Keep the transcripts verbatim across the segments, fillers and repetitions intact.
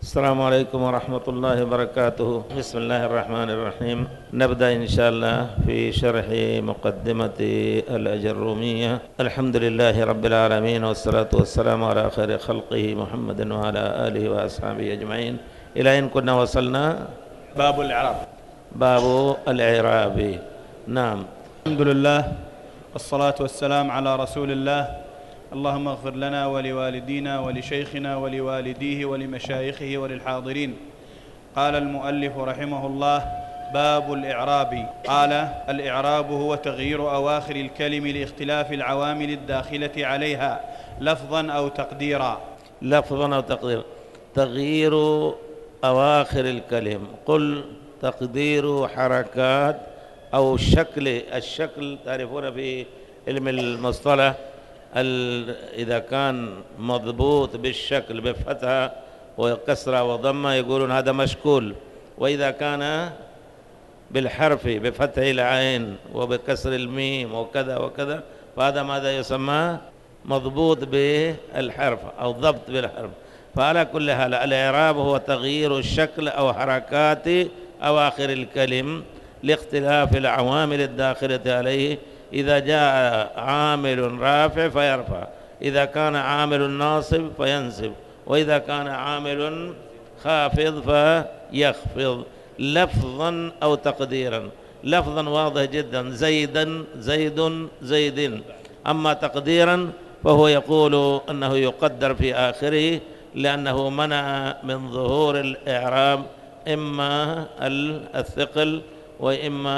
السلام عليكم ورحمة الله وبركاته. بسم الله الرحمن الرحيم. نبدأ إن شاء الله في شرح مقدمة الأجرومية. الحمد لله رب العالمين، والصلاة والسلام على خير خلقه محمد وعلى آله وأصحابه أجمعين. إلى أين كنا وصلنا؟ باب الإعراب. باب الإعراب. نعم. الحمد لله والصلاة والسلام على رسول الله. اللهم اغفر لنا ولوالدينا ولشيخنا ولوالديه ولمشايخه وللحاضرين. قال المؤلف رحمه الله: باب الإعراب. قال: الإعراب هو تغيير أواخر الكلم لاختلاف العوامل الداخلة عليها لفظا أو تقديرا. لفظا أو تقديرا. تغيير أواخر الكلم، قل تقدير حركات أو شكل. الشكل تعرفون في علم المصطلح إذا كان مضبوط بالشكل بفتحة وكسرة وضمة يقولون هذا مشكول، وإذا كان بالحرف بفتح العين وبكسر الميم وكذا وكذا فهذا ماذا يسمى؟ مضبوط بالحرف أو ضبط بالحرف. فعلى كل حال الإعراب هو تغيير الشكل أو حركات أواخر الكلم لاختلاف العوامل الداخلة عليه. إذا جاء عامل رافع فيرفع، إذا كان عامل ناصب فينصب، وإذا كان عامل خافض فيخفض. لفظا أو تقديرا. لفظا واضح جدا: زيدا زيد زيد. أما تقديرا فهو يقول أنه يقدر في آخره لأنه منع من ظهور الإعراب إما الثقل وإما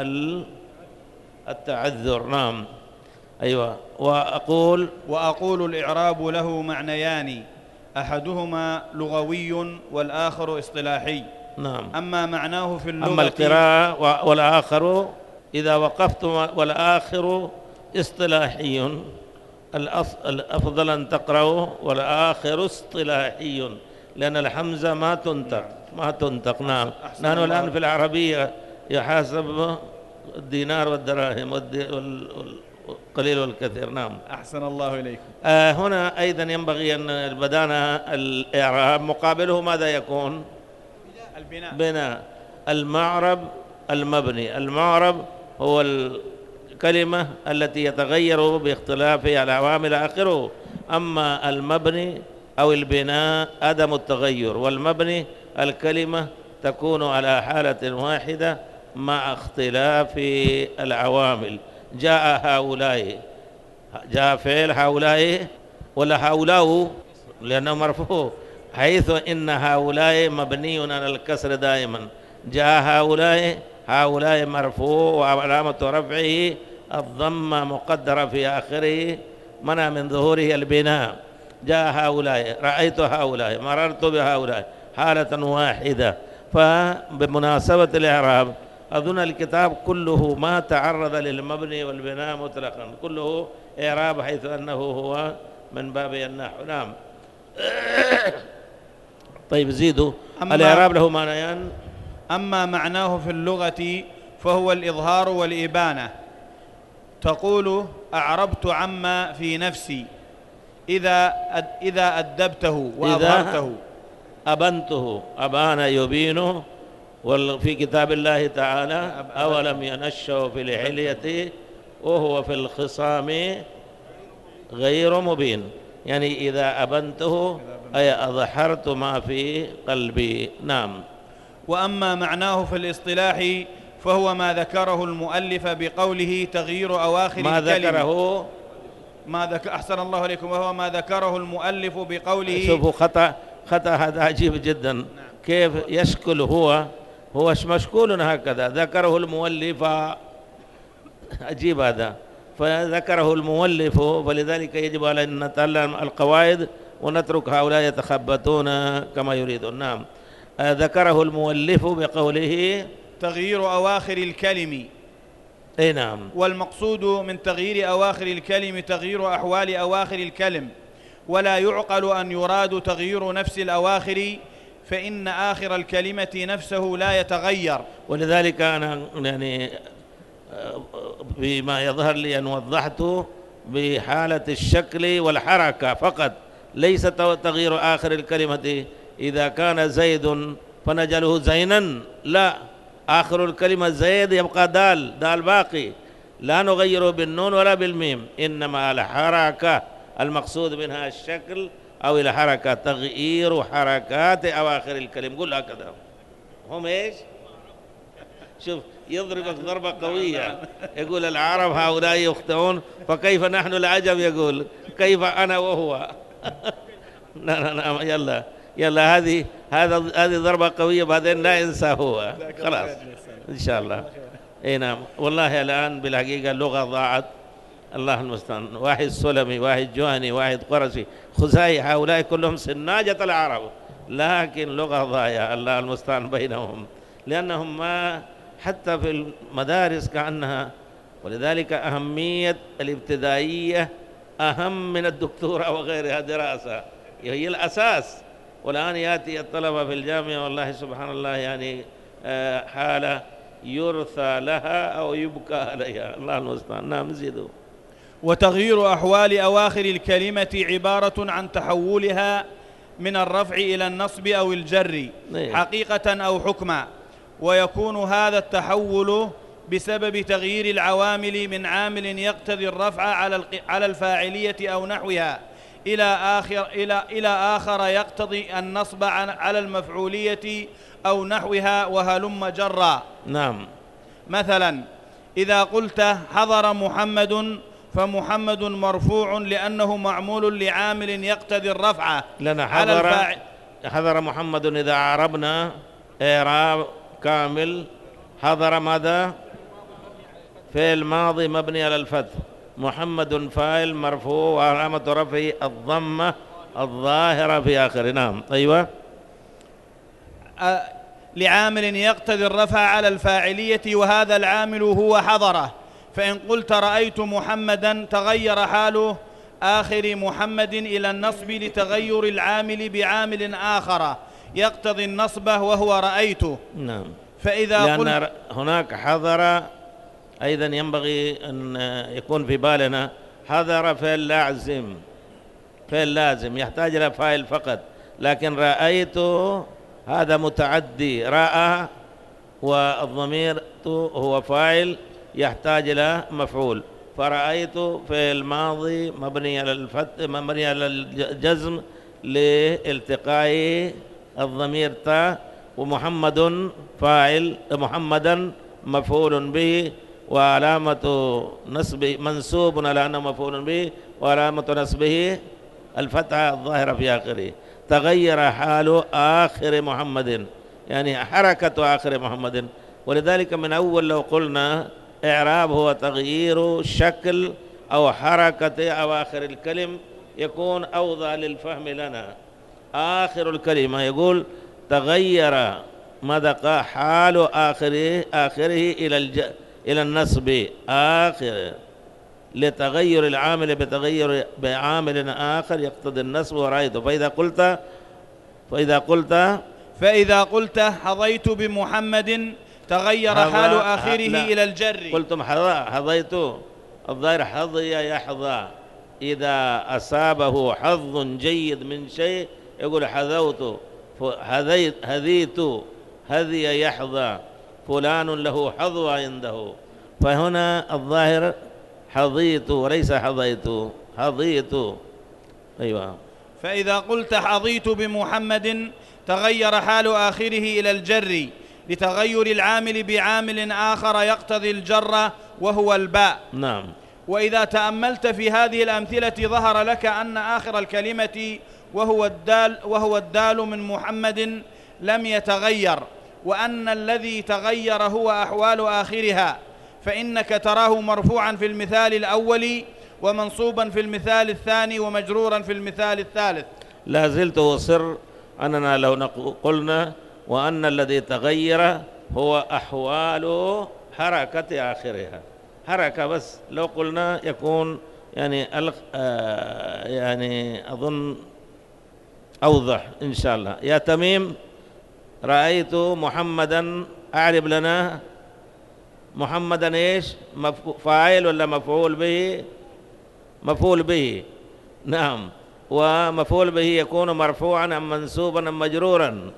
التعذر. نعم. أيوة. وأقول وأقول الإعراب له معنيان: أحدهما لغوي والآخر اصطلاحي. نعم. أما معناه في اللغة أما القراءة والآخر إذا وقفت والآخر اصطلاحي، الأفضل أن تقرأه والآخر اصطلاحي لأن الحمزة ما تنطق ما تنطق. نعم. نحن الآن في العربية يحاسب الدينار والدراهم والقليل والكثير. نعم. أحسن الله إليكم. آه هنا أيضا ينبغي أن بدانا الإعراب مقابله ماذا يكون؟ البناء. بناء. المعرب المبني. المعرب هو الكلمة التي يتغير باختلاف العوامل آخره. أما المبني أو البناء عدم التغير، والمبني الكلمة تكون على حالة واحدة مع اختلاف العوامل. جاء هؤلاء، جاء فعل هؤلاء ولا هؤلاء لأنه مرفوع، حيث إن هؤلاء مبني على الكسر دائما. جاء هؤلاء، هؤلاء مرفوع وعلامة رفعه الضمة مقدرة في آخره منع من ظهوره البناء. جاء هؤلاء، رأيت هؤلاء، مررت بهؤلاء، حالة واحدة. فبمناسبة الإعراب أظن الكتاب كله ما تعرض للمبني والبناء مطلقا، كله إعراب حيث أنه هو من باب النحو. نعم. طيب زيدوا. الإعراب له معنيان. أما معناه في اللغة فهو الإظهار والإبانة. تقول: أعربت عما في نفسي إذا إذا أدبته وأظهرته. أبنته، أبان يبين. وفي كتاب الله تعالى: أولم ينشأ في الحلية وهو في الخصام غير مبين. يعني إذا أبنته أي أظهرت ما في قلبي. نعم. وأما معناه في الاصطلاح فهو ما ذكره المؤلف بقوله تغيير أواخر ما الكلم. ذكره ما ذك... أحسن الله عليكم. وهو ما ذكره المؤلف بقوله. شوفوا خطأ خطأ هذا عجيب جدا. نعم. كيف يشكل هو هو مشكول هكذا، ذكره المؤلف. عجيب هذا. فذكره المؤلف، فلذلك يجب على أن نتعلم القواعد ونترك هؤلاء يتخبطون كما يريدون. نعم. ذكره المؤلف بقوله تغيير أواخر الكلم. أي نعم. والمقصود من تغيير أواخر الكلم تغيير أحوال أواخر الكلم، ولا يعقل أن يراد تغيير نفس الأواخر، فإن آخر الكلمة نفسه لا يتغير. ولذلك أنا يعني بما يظهر لي أن وضحت بحالة الشكل والحركة فقط، ليس تغيير آخر الكلمة إذا كان زيد فنجعله زينا؟ لا، آخر الكلمة زيد يبقى دال، دال باقي، لا نغيره بالنون ولا بالميم، إنما الحركة المقصود منها الشكل أو الحركة، تغيير حركات أواخر الكلم. قل هكذا. هم إيش؟ شوف يضربك ضربة قوية، يقول العرب هؤلاء يخطئون فكيف نحن العجم، يقول كيف أنا وهو. لا لا لا يلا يلا، هذه هذا هذه ضربة قوية، بعدين لا ينسى هو خلاص إن شاء الله. اي نعم، والله الآن بالحقيقة اللغة ضاعت، الله المستعان. واحد سلمي، واحد جهني، واحد قرشي، خزاعي، هؤلاء كلهم سناجة العرب، لكن لغة ضايعة، الله المستعان بينهم، لأنهم ما حتى في المدارس كأنها. ولذلك أهمية الابتدائية أهم من الدكتوراه وغيرها دراسة، هي الأساس. والآن يأتي الطلبة في الجامعة والله سبحان الله يعني حالة يرثى لها أو يبكى عليها، الله المستعان. نعم زيدوا. وتغيير أحوال أواخر الكلمة عبارة عن تحولها من الرفع إلى النصب أو الجر حقيقة أو حكما، ويكون هذا التحول بسبب تغيير العوامل من عامل يقتضي الرفع على الفاعلية أو نحوها إلى آخر إلى إلى آخر يقتضي النصب على المفعولية أو نحوها، وهلم جرا. نعم. مثلا إذا قلت حضر محمد فمحمد مرفوع لأنه معمول لعامل يقتضي الرفع لنا. على حضر الفاعل. حضر محمد إذا عربنا إعراب كامل، حضر ماذا؟ فعل ماضي مبني على الفتح، محمد فاعل مرفوع وعلامة رفعه الضمة الظاهرة في آخره. نعم أيوة. لعامل يقتضي الرفع على الفاعلية، وهذا العامل هو حضره. فإن قلت رأيت محمدا تغير حال آخر محمد إلى النصب لتغير العامل بعامل آخر يقتضي النصب وهو رأيته. نعم. فإذا لأن قلت هناك حضر أيضا ينبغي أن يكون في بالنا، حضر فعل لازم، فعل لازم يحتاج إلى فاعل فقط، لكن رأيت هذا متعدي، رأى والضمير هو فاعل يحتاج إلى مفعول. فرأيت فعل ماضي مبني على الفتح مبني على الجزم لالتقاء الضمير تاء، ومحمد فاعل، محمدا مفعول به وعلامة نصبه منسوب على أنه مفعول به وعلامة نصبه الفتحة الظاهرة في آخره. تغير حال آخر محمد، يعني حركة آخر محمد. ولذلك من أول لو قلنا إعراب هو تغيير شكل أو حركة أواخر الكلم يكون أوضح للفهم لنا. آخر الكلمة يقول تغير ماذا؟ حال آخره آخره إلى الج... إلى النصب آخر، لتغير العامل بتغير بعامل آخر يقتضي النصب ورأيته. فإذا قلت فإذا قلت فإذا قلت حظيت بمحمد تغير حال آخره إلى الجر. قلتم حظيت، الظاهر حظي يحظى، إذا أصابه حظ جيد من شيء يقول حظوت، هذيت هذيت هذي يحظى، فلان له حظوة عنده. فهنا الظاهر حظيت وليس حظيت، حظيت. أيوة. فإذا قلت حظيت بمحمد تغير حال آخره إلى الجر لتغير العامل بعامل آخر يقتضي الجر وهو الباء. نعم. وإذا تأملت في هذه الأمثلة ظهر لك أن آخر الكلمة وهو الدال وهو الدال من محمد لم يتغير، وأن الذي تغير هو أحوال آخرها، فإنك تراه مرفوعا في المثال الأول ومنصوبا في المثال الثاني ومجرورا في المثال الثالث. لا زلت أصر أننا لو قلنا وأن الذي تغير هو أحوال حركة آخرها، حركة بس، لو قلنا يكون يعني آه يعني أظن أوضح إن شاء الله. يا تميم رأيت محمدا، أعرب لنا محمدا إيش؟ فاعل ولا مفعول به؟ مفعول به. نعم. ومفعول به يكون مرفوعا أم منسوبا أم مجرورا؟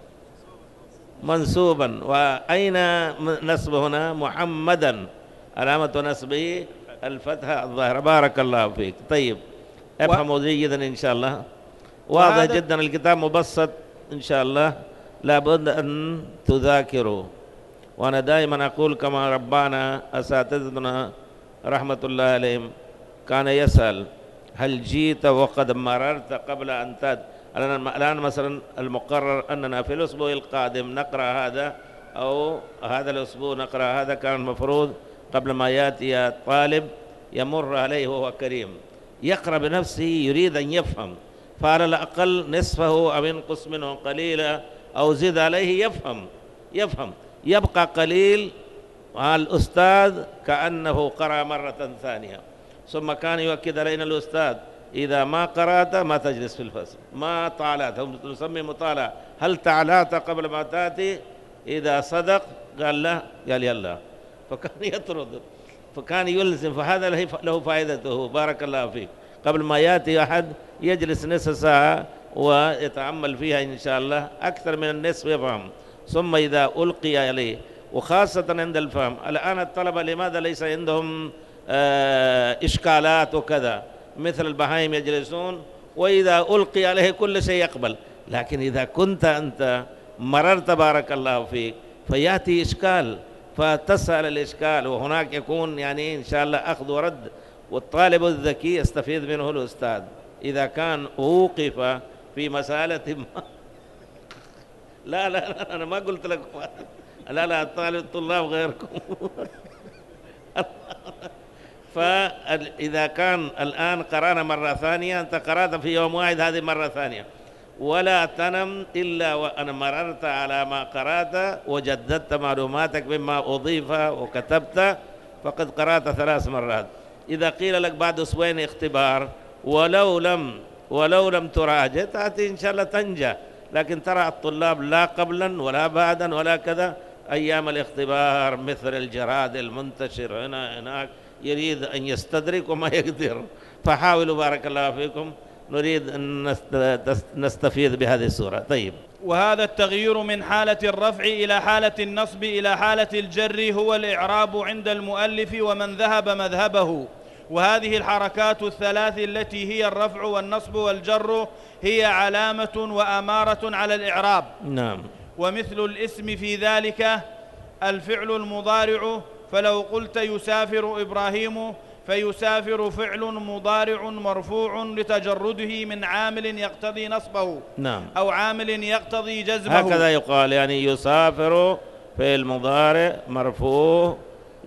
منسوبا. وأين نسب هنا؟ محمدا، علامة نسبه الفتحة الظاهرة. بارك الله فيك. طيب افهموا جيدا إن شاء الله، واضح جدا، الكتاب مبسط إن شاء الله، لابد أن تذاكروا. وأنا دائما أقول كما ربانا أساتذتنا رحمة الله عليهم، كان يسأل هل جيت وقد مررت قبل أن تأتي؟ الآن مثلا المقرر أننا في الأسبوع القادم نقرأ هذا، أو هذا الأسبوع نقرأ هذا، كان المفروض قبل ما يأتي الطالب يمر عليه وهو كريم يقرأ بنفسه، يريد أن يفهم، فعلى الأقل نصفه أو ينقص منه قليلا أو زد عليه يفهم يفهم يبقى قليل على الأستاذ كأنه قرأ مرة ثانية. ثم كان يؤكد علينا الأستاذ إذا ما قرأت ما تجلس في الفصل، ما طالعت، هم نسمي مطالعة، هل تعالات قبل ما تأتي؟ إذا صدق قال لا، قال يلا، فكان يطرد، فكان يلزم، فهذا له فائدته. بارك الله فيك. قبل ما يأتي أحد يجلس نصف ساعة ويتأمل فيها إن شاء الله، أكثر من النصف يفهم. ثم إذا ألقي عليه، وخاصة عند الفهم، الآن الطلبة لماذا ليس عندهم آه إشكالات وكذا؟ مثل البهائم يجلسون وإذا ألقي عليه كل شيء يقبل، لكن إذا كنت أنت مررت بارك الله فيك فيأتي إشكال فتسأل الإشكال، وهناك يكون يعني إن شاء الله أخذ ورد، والطالب الذكي يستفيد منه الأستاذ إذا كان وقف في مسألة ما. لا لا لا أنا ما قلت لكم لا لا الطالب الطلاب غيركم. فإذا كان الآن قرأنا مرة ثانية، أنت قرأت في يوم واحد، هذه مرة ثانية، ولا تنم إلا وأن مررت على ما قرأت وجددت معلوماتك مما أضيف وكتبت، فقد قرأت ثلاث مرات. إذا قيل لك بعد أسبوعين اختبار ولو لم ولو لم تراجع تأتي إن شاء الله تنجح، لكن ترى الطلاب لا قبلا ولا بعدا ولا كذا، أيام الاختبار مثل الجراد المنتشر هنا هناك، يريد أن يستدرك وما يقدر. فحاولوا بارك الله فيكم، نريد أن نستفيد بهذه السورة. طيب، وهذا التغيير من حالة الرفع إلى حالة النصب إلى حالة الجر هو الإعراب عند المؤلف ومن ذهب مذهبه. وهذه الحركات الثلاث التي هي الرفع والنصب والجر هي علامة وأمارة على الإعراب. نعم. ومثل الاسم في ذلك الفعل المضارع، فلو قلت يسافر إبراهيم فيسافر فعل مضارع مرفوع لتجرده من عامل يقتضي نصبه. نعم. أو عامل يقتضي جزمه. هكذا يقال، يعني يسافر فعل مضارع مرفوع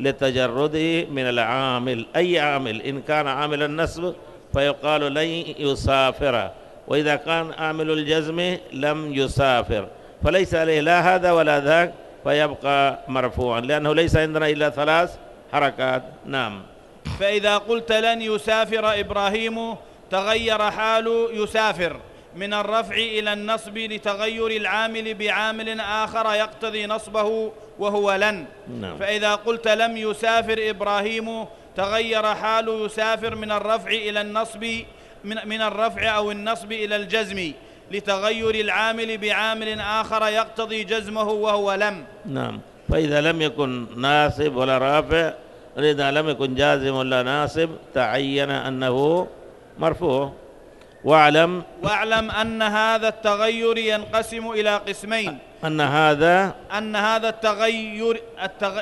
لتجرده من العامل، أي عامل، إن كان عامل النصب فيقال لن يسافر، وإذا كان عامل الجزم لم يسافر، فليس عليه لا هذا ولا ذاك، فيبقى مرفوعا، لأنه ليس عندنا إلا ثلاث حركات. نعم. فإذا قلت لن يسافر إبراهيم تغير حال يسافر من الرفع إلى النصب لتغير العامل بعامل آخر يقتضي نصبه وهو لن. نعم. فإذا قلت لم يسافر إبراهيم تغير حال يسافر من الرفع إلى النصب من, من الرفع أو النصب إلى الجزم لتغير العامل بعامل آخر يقتضي جزمه وهو لم. نعم. فإذا لم يكن ناصب ولا رافع، إذا لم يكن جازم ولا ناصب، تعين أنه مرفوع. واعلم واعلم أن هذا التغير ينقسم إلى قسمين. أن هذا أن هذا التغير التغ...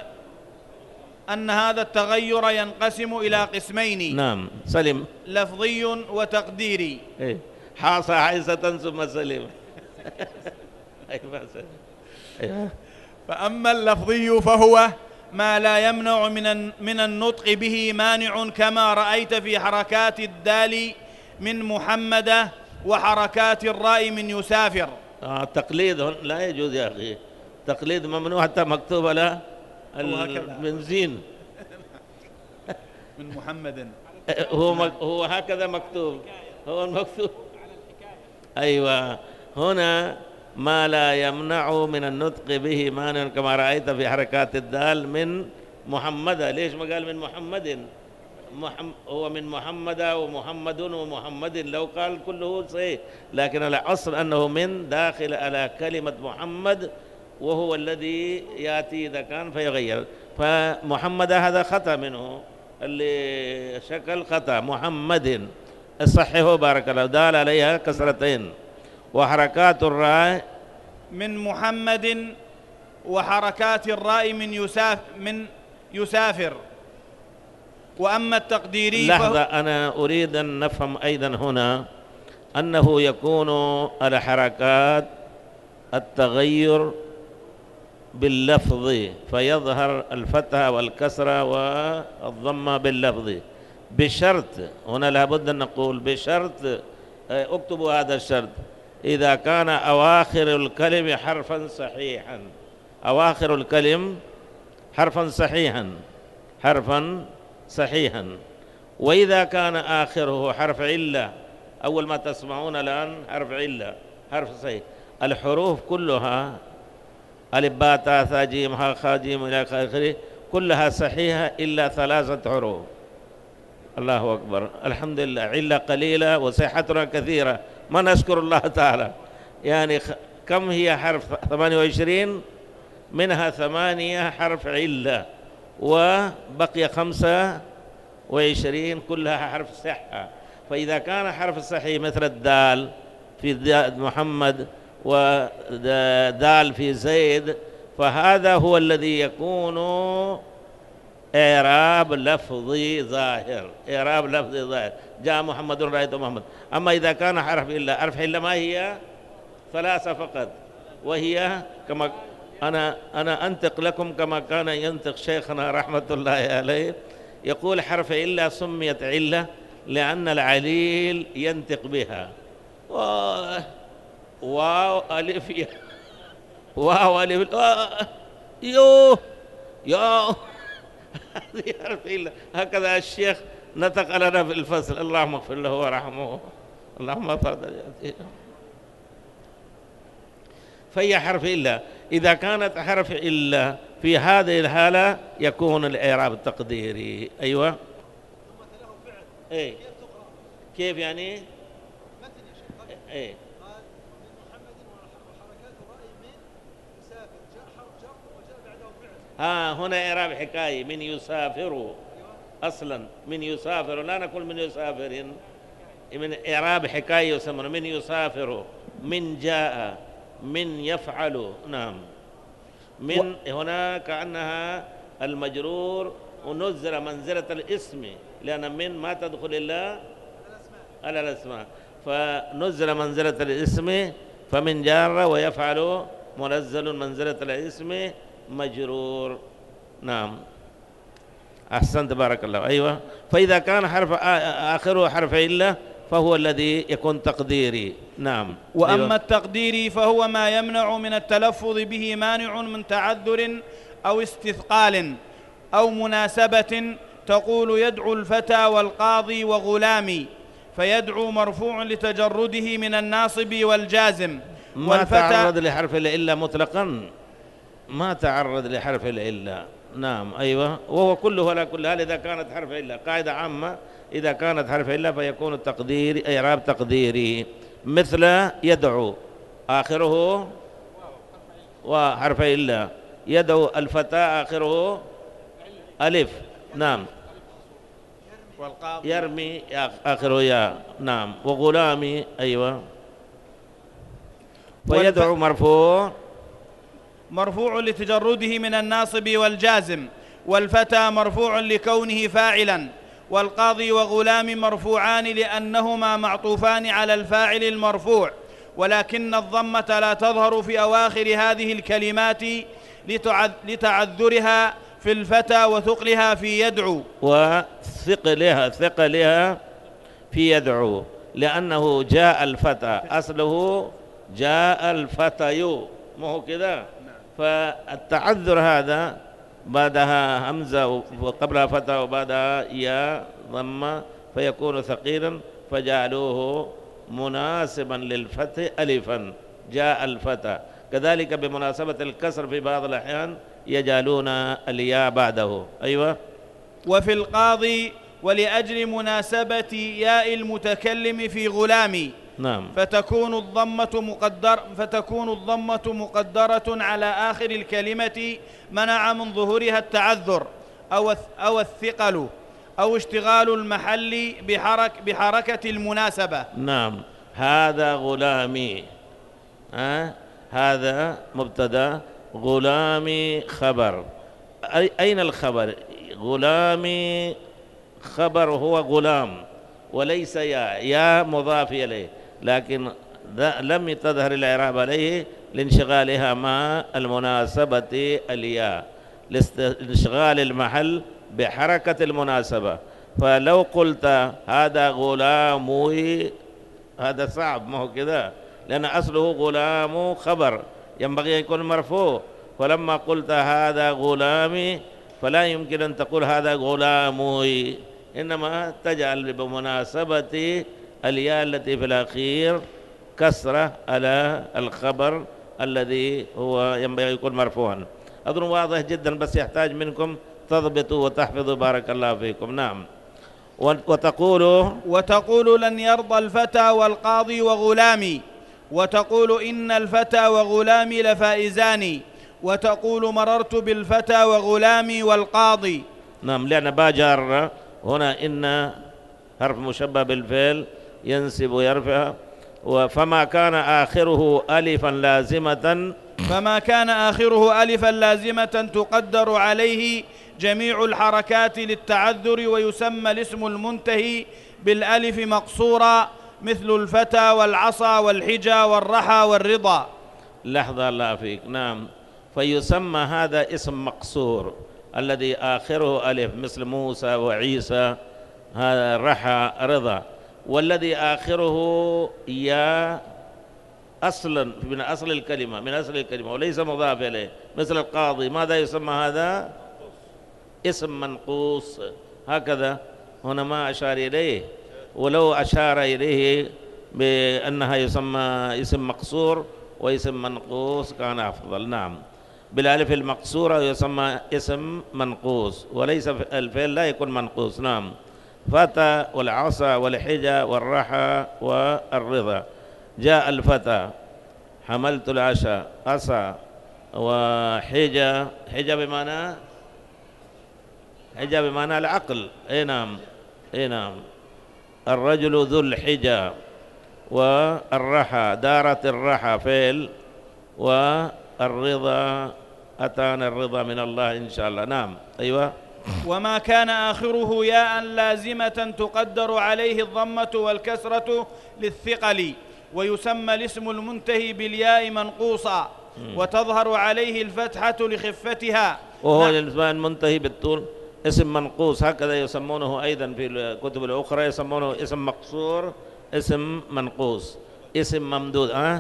أن هذا التغير ينقسم إلى قسمين. نعم. سلم. لفظي وتقديري. إيه. حاص حيصة ثم سلم. أيوة. فأما اللفظي فهو ما لا يمنع من من النطق به مانع، كما رأيت في حركات الدال من محمد وحركات الراء من يسافر. آه تقليد لا يجوز يا أخي، تقليد ممنوع، حتى مكتوب له البنزين من محمد، هو هو هكذا مكتوب، هو المكتوب. أيوة، هنا ما لا يمنع من النطق به مانع، كما رأيت في حركات الدال من محمد. ليش ما قال من محمد؟ محم هو من محمد ومحمد ومحمد، لو قال كله صحيح، لكن الأصل أنه من داخل على كلمة محمد، وهو الذي يأتي إذا كان فيغير. فمحمد هذا خطأ منه، اللي شكل خطأ محمد، الصحيح بارك الله، دال عليها كسرتين. وحركات الراء من محمد، وحركات الراء من يساف من يسافر. وأما التقديري لحظة، أنا أريد أن نفهم أيضا هنا أنه يكون الحركات التغير باللفظ، فيظهر الفتحة والكسرة والضمة باللفظ، بشرط، هنا لابد أن نقول بشرط، اكتبوا هذا الشرط، إذا كان أواخر الكلم حرفا صحيحا، أواخر الكلم حرفا صحيحا، حرفا صحيحا. وإذا كان آخره حرف علة، أول ما تسمعون الآن حرف علة، حرف صحيح، الحروف كلها ألف باء تاء ثاء جيم ها خا جيم إلى آخره كلها صحيحة إلا ثلاثة حروف. الله أكبر، الحمد لله، علة قليلة وصحتنا كثيرة، ما نشكر الله تعالى. يعني كم هي حرف؟ ثمانية وعشرين، منها ثمانية حرف علة، وبقي خمسة وعشرين كلها حرف صحة. فإذا كان حرف صحيح مثل الدال في محمد ودال في زيد، فهذا هو الذي يكون إعراب لفظي ظاهر، إعراب لفظي ظاهر، جاء محمد رأيت محمد. أما إذا كان حرف إلا، حرف إلا ما هي؟ ثلاثة فقط، وهي كما أنا أنا أنطق لكم كما كان ينطق شيخنا رحمة الله عليه، يقول حرف إلا سميت علة لأن العليل ينطق بها. واو ألف يا واو ألف يو يو هذه حرف إلا، هكذا الشيخ نطق لنا في الفصل، اللهم اغفر له ورحمه، اللهم اغفر له. فهي حرف إلا، إذا كانت حرف إلا في هذه الحالة يكون الإعراب التقديري. أيوة، إيه كيف يعني؟ إيه ها هنا إعراب حكاية، من يسافر، أصلا من يسافر، لا نقول من يسافر، من إعراب حكاية يسمونه من يسافر، من جاء، من يفعل. نعم، من هنا كأنها المجرور ونزل منزلة الاسم، لأن من ما تدخل إلا على الأسماء، فنزل منزلة الاسم، فمن جار ويفعل منزل منزلة الاسم مجرور. نعم، أحسنت بارك الله. أيوة، فإذا كان حرف آخره حرف إلا فهو الذي يكون تقديري. نعم. وأما أيوة. التقديري فهو ما يمنع من التلفظ به مانع من تعذر أو استثقال أو مناسبة، تقول يدعو الفتى والقاضي وغلامي، فيدعو مرفوع لتجرده من الناصب والجازم. ما تعرض لحرف العلة مطلقا، ما تعرض لحرف العلة. نعم. أيوة، وهو كله على كل حال إذا كانت حرف علة، قاعدة عامة، إذا كانت حرف علة فيكون التقدير إعراب تقديري، مثل يدعو آخره وحرف علة، يدعو الفتى آخره ألف. نعم. يرمي آخره يا. نعم. وغلامي. أيوة، ويدعو مرفوع مرفوع لتجرده من الناصب والجازم، والفتى مرفوع لكونه فاعلا، والقاضي وغلام مرفوعان لأنهما معطوفان على الفاعل المرفوع، ولكن الضمة لا تظهر في أواخر هذه الكلمات لتعذرها في الفتى وثقلها في يدعو، وثقلها ثقلها في يدعو، لأنه جاء الفتى، أصله جاء الفتى، ما هو كذا؟ فالتعذر هذا بعدها همزة وقبلها فتى وبعدها يا ضمة، فيكون ثقيلا، فجعلوه مناسبا للفتح ألفا، جاء الفتى. كذلك بمناسبة الكسر في بعض الأحيان يجعلون الياء بعده. أيوة. وفي القاضي ولأجل مناسبة ياء المتكلم في غلامي. نعم. فتكون الضمة مقدر فتكون الضمة مقدرة على آخر الكلمة منع من ظهورها التعذر أو أو الثقل أو اشتغال المحل بحرك بحركة المناسبة. نعم. هذا غلامي، أه؟ هذا مبتدأ، غلامي خبر. أين الخبر؟ غلامي خبر هو غلام وليس يا يا مضاف إليه، لكن لم تظهر الإعراب عليه لانشغالها مع المناسبة الياء، لانشغال المحل بحركة المناسبة. فلو قلت هذا غلامي هذا صعب، ما هو كذا، لأن أصله غلام خبر ينبغي أن يكون مرفوع، فلما قلت هذا غلامي فلا يمكن أن تقول هذا غلامي، إنما تجعل بمناسبة الياء التي في الأخير كسرة على الخبر الذي هو ينبغي يكون مرفوعا. أظن واضح جدا، بس يحتاج منكم تضبطوا وتحفظوا بارك الله فيكم. نعم. وتقول وتقول لن يرضى الفتى والقاضي وغلامي، وتقول إن الفتى وغلامي لفائزان، وتقول مررت بالفتى وغلامي والقاضي. نعم، لأن باجر هنا إن حرف مشبه بالفعل ينسب ويرفع، فما كان آخره ألفا لازمة فما كان آخره ألفا لازمة تقدر عليه جميع الحركات للتعذر، ويسمى الاسم المنتهي بالألف مقصورا مثل الفتى والعصا والحجى والرحى والرضا. لحظة الله فيك. نعم. فيسمى هذا اسم مقصور الذي آخره ألف مثل موسى وعيسى، هذا رحى رضا، والذي آخره يا أصلا من أصل الكلمة من أصل الكلمة وليس مضاف إليه، مثل القاضي ماذا يسمى؟ هذا اسم منقوص. هكذا هنا ما أشار إليه، ولو أشار إليه بأنها يسمى اسم مقصور واسم منقوص كان أفضل. نعم. بالألف المقصورة يسمى اسم منقوص، وليس الفعل لا يكون منقوص. نعم. فتى والعصا والحجى والرحى والرضا. جاء الفتى، حملت العشاء، عصا وحجى، حجى بمعنى حجى بمعنى العقل. اي نعم، اي نعم. الرجل ذو الحجى، والرحى دارت الرحى فعل، والرضا أتانا الرضا من الله إن شاء الله. نعم. أيوة. وما كان آخره ياء لازمة تقدر عليه الضمة والكسرة للثقل، ويسمى الاسم المنتهي بالياء منقوصا، وتظهر عليه الفتحة لخفتها. وهو الاسم المنتهي بالطول اسم منقوص، هكذا يسمونه أيضا في الكتب الأخرى، يسمونه اسم مقصور، اسم منقوص، اسم ممدود. أه؟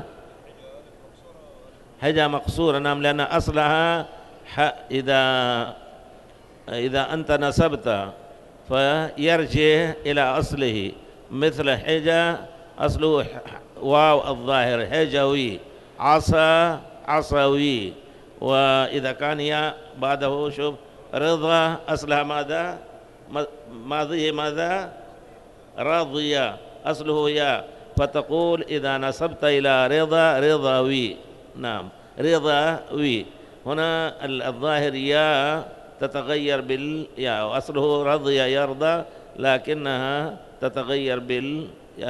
حجة مقصورة. نعم، لأن أصلها إذا إذا أنت نسبت فيرجع إلى أصله، مثل حجة أصله واو الظاهر حجوي، عصا عصوي، وإذا كان يا بعده شوف رضا أصلها ماذا؟ ماضيه ماذا؟ راضية، أصله يا، فتقول إذا نسبت إلى رضا رضاوي. نعم، رضاوي. هنا الظاهر يا تتغير باليا، وأصله رضي يرضى، لكنها تتغير بال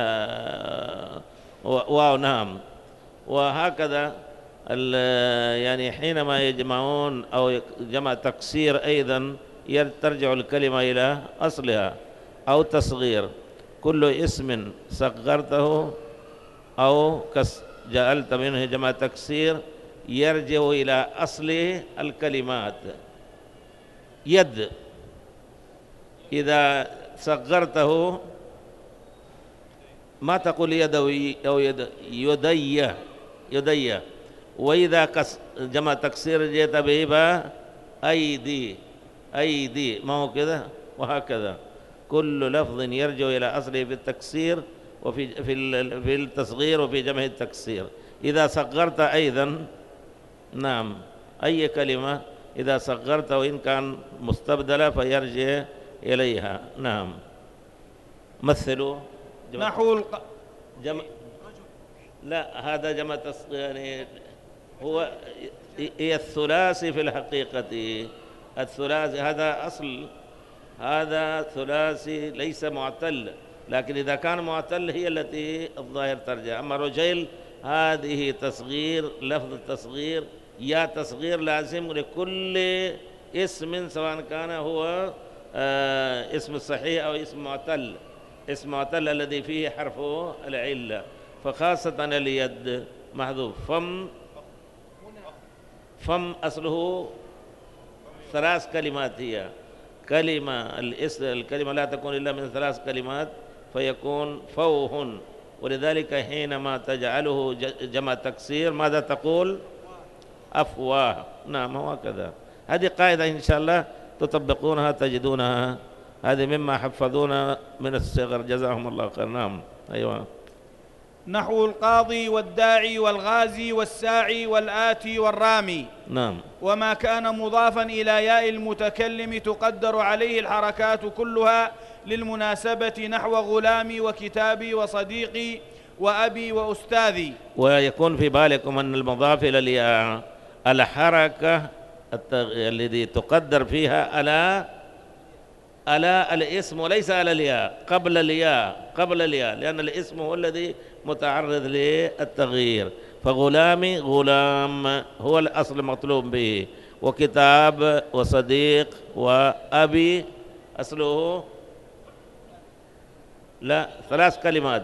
واو. نعم. وهكذا يعني حينما يجمعون أو جمع تكسير أيضا ترجع الكلمة إلى أصلها، أو تصغير، كل اسم صغرته أو جعلت منه جمع تكسير يرجع إلى أصل الكلمات. يد إذا صغرته ما تقول يدوي أو يد يدي يدي، وإذا جمع تكسير جئت به أيدي أيدي، ما هو كذا؟ وهكذا كل لفظ يرجع إلى أصله في التكسير وفي في في التصغير وفي جمع التكسير. إذا صغرت أيضا، نعم، أي كلمة إذا صغرت وإن كان مستبدلة فيرجع إليها. نعم. مثلوا. نحو الق... جمع. لا، هذا جمع تص... يعني هو هي الثلاثي في الحقيقة. الثلاثي هذا أصل، هذا ثلاثي ليس معتل، لكن إذا كان معتل هي التي الظاهر ترجع. أما رجيل هذه تصغير، لفظ التصغير يا تصغير لازم لكل اسم سواء كان هو آه اسم صحيح أو اسم معتل. اسم معتل الذي فيه حرف العلة، فخاصة اليد محذوف. فم فم أصله ثلاث كلمات، هي كلمة الاسم، الكلمة لا تكون إلا من ثلاث كلمات فيكون فوه، ولذلك حينما تجعله جمع تكسير ماذا تقول؟ أفواه. نعم هو كذا. هذه قاعدة إن شاء الله تطبقونها تجدونها، هذه مما حفظونا من الصغر جزاهم الله خير. نعم. أيوة. نحو القاضي والداعي والغازي والساعي والآتي والرامي. نعم. وما كان مضافا إلى ياء المتكلم تقدر عليه الحركات كلها للمناسبة، نحو غلامي وكتابي وصديقي وأبي وأستاذي. ويكون في بالكم أن المضاف إلى الياء الحركة الذي تقدر فيها على على الاسم وليس على الياء، قبل الياء، قبل الياء، لأن الاسم هو الذي متعرض للتغيير. فغلامي غلام هو الأصل المطلوب به، وكتاب وصديق وأبي أصله لا ثلاث كلمات.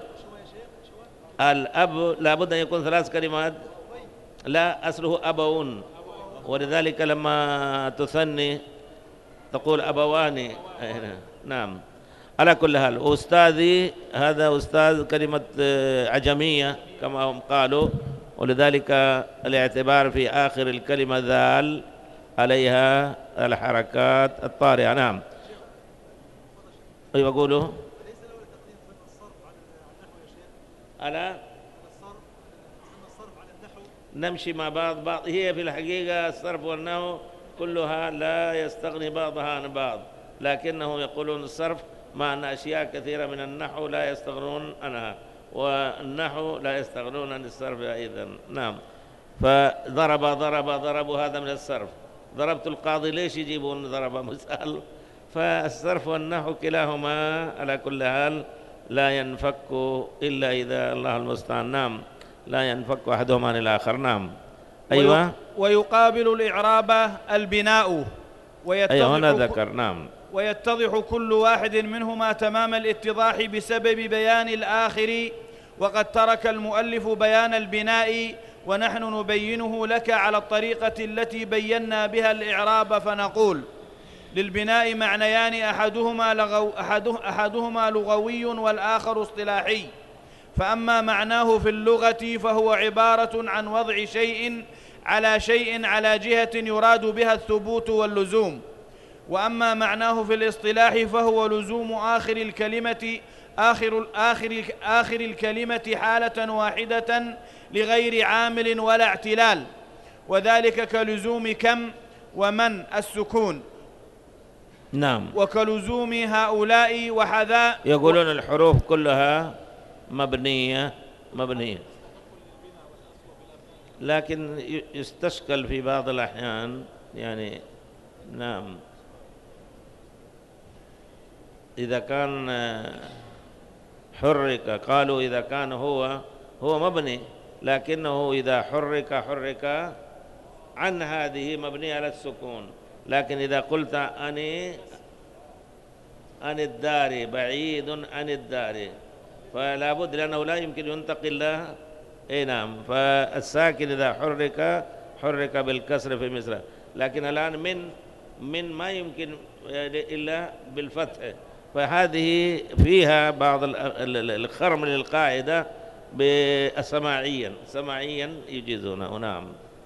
الأب لابد أن يكون ثلاث كلمات، لا أصله أبوون، ولذلك لما تثني تقول أبواني. نعم. على كل حال أستاذي هذا أستاذ كلمة عجمية كما هم قالوا، ولذلك الاعتبار في آخر الكلمة ذال عليها الحركات الطارئة. نعم. أيوة قولوا. على نمشي مع بعض بعض. هي في الحقيقة الصرف والنحو كلها لا يستغني بعضها عن بعض، لكنه يقولون الصرف مع أن أشياء كثيرة من النحو لا يستغنون عنها، والنحو لا يستغنون عن الصرف أيضا. نعم. فضرب ضرب ضربوا هذا من الصرف. ضربت القاضي ليش يجيبون ضرب مسأل؟ فالصرف والنحو كلاهما على كل حال لا ينفك إلا إذا الله المستعان. نعم. لا ينفك أحدهما عن الآخر. نعم. أيوة. ويقابل الإعراب البناء، ويتضح أيوة هنا ذكر. نعم. ويتضح كل واحد منهما تمام الاتضاح بسبب بيان الآخر، وقد ترك المؤلف بيان البناء ونحن نبينه لك على الطريقة التي بينا بها الإعراب. فنقول: للبناء معنيان، أحدهما, لغو أحده أحدهما لغوي والآخر اصطلاحي. فأما معناه في اللغة فهو عبارة عن وضع شيء على شيء على جهة يراد بها الثبوت واللزوم. وأما معناه في الاصطلاح فهو لزوم آخر الكلمة آخر, آخر, آخر الكلمة حالة واحدة لغير عامل ولا اعتلال، وذلك كلزوم كم ومن السكون. نعم. وكلزوم هؤلاء وحذا. يقولون الحروف كلها مبنية مبنية، لكن يستشكل في بعض الأحيان يعني. نعم. إذا كان حرك قالوا إذا كان هو هو مبني، لكنه إذا حرك حرك عن هذه مبنية على السكون. لكن إذا قلت أني عن الدار بعيد عن الدار فلا بد، لأنه لا يمكن ينتقل لها. أي نعم. فالساكن إذا حرك حرك بالكسر في مصر، لكن الآن من من ما يمكن إلا بالفتح، فهذه فيها بعض الخرم للقاعدة بسماعيا سماعيا يجيزونه. نعم.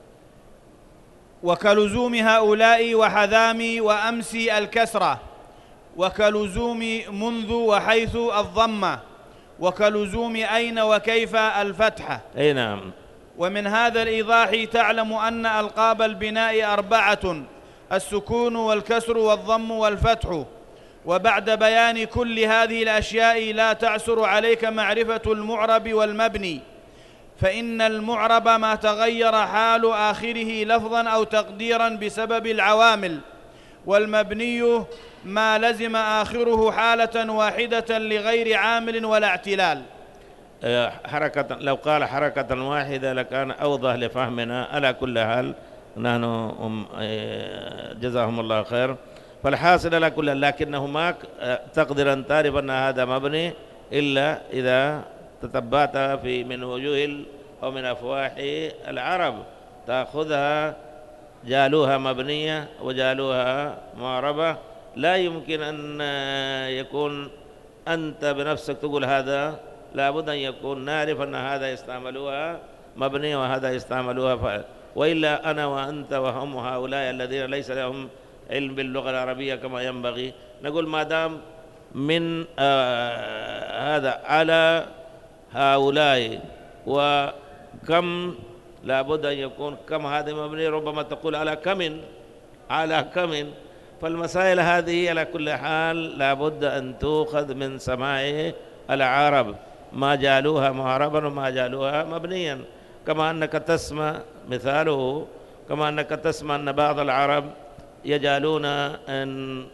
وكلزوم هؤلاء وحذامي وأمسي الكسرة، وكلزوم منذ وحيث الضمة، وكلزوم أين وكيف الفتحة. أي نعم. ومن هذا الإيضاح تعلم أن ألقاب البناء أربعة: السكون والكسر والضم والفتح. وبعد بيان كل هذه الأشياء لا تعسر عليك معرفة المعرب والمبني، فإن المعرب ما تغير حال آخره لفظا أو تقديرا بسبب العوامل، والمبني ما لزم آخره حالة واحدة لغير عامل ولا اعتلال. حركة، لو قال حركة واحدة لكان أوضح لفهمنا. على كل حال نحن جزاهم الله خير. فالحاصل على كل، لكنه ما تقدر أن تعرف أن هذا مبني إلا إذا تتبعت في من وجوه أو من أفواه العرب، تأخذها جعلوها مبنية وجعلوها معربة. لا يمكن أن يكون أنت بنفسك تقول هذا، لابد أن يكون نعرف أن هذا يستعملوها مبني وهذا يستعملوها فعل، وإلا أنا وأنت وهم هؤلاء الذين ليس لهم علم باللغة العربية كما ينبغي نقول ما دام من آه هذا على هؤلاء وكم، لابد أن يكون كم هذا مبني، ربما تقول على كم على كم. فالمسائل هذه على كل حال لابد أن تؤخذ من سماع العرب، ما جعلوها معربا وما جعلوها مبنيا. كما أنك تسمع مثاله، كما أنك تسمع أن بعض العرب يجعلون أن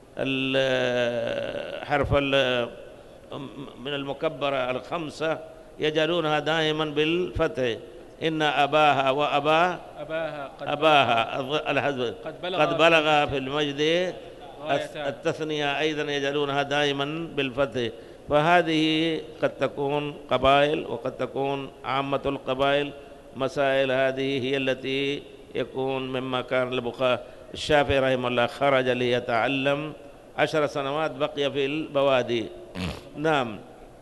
حرف من المكبرة الخمسة يجعلونها دائما بالفتح، إن أباها وأباه أباها قد أباها بلغ, قد بلغ, قد بلغ في المجد. التثنية أيضا يجعلونها دائما بالفتح. فهذه قد تكون قبائل وقد تكون عامة القبائل. مسائل هذه هي التي يكون مما كان البخاري الشافعي رحمه الله خرج ليتعلم عشر سنوات بقي في البوادي. نعم.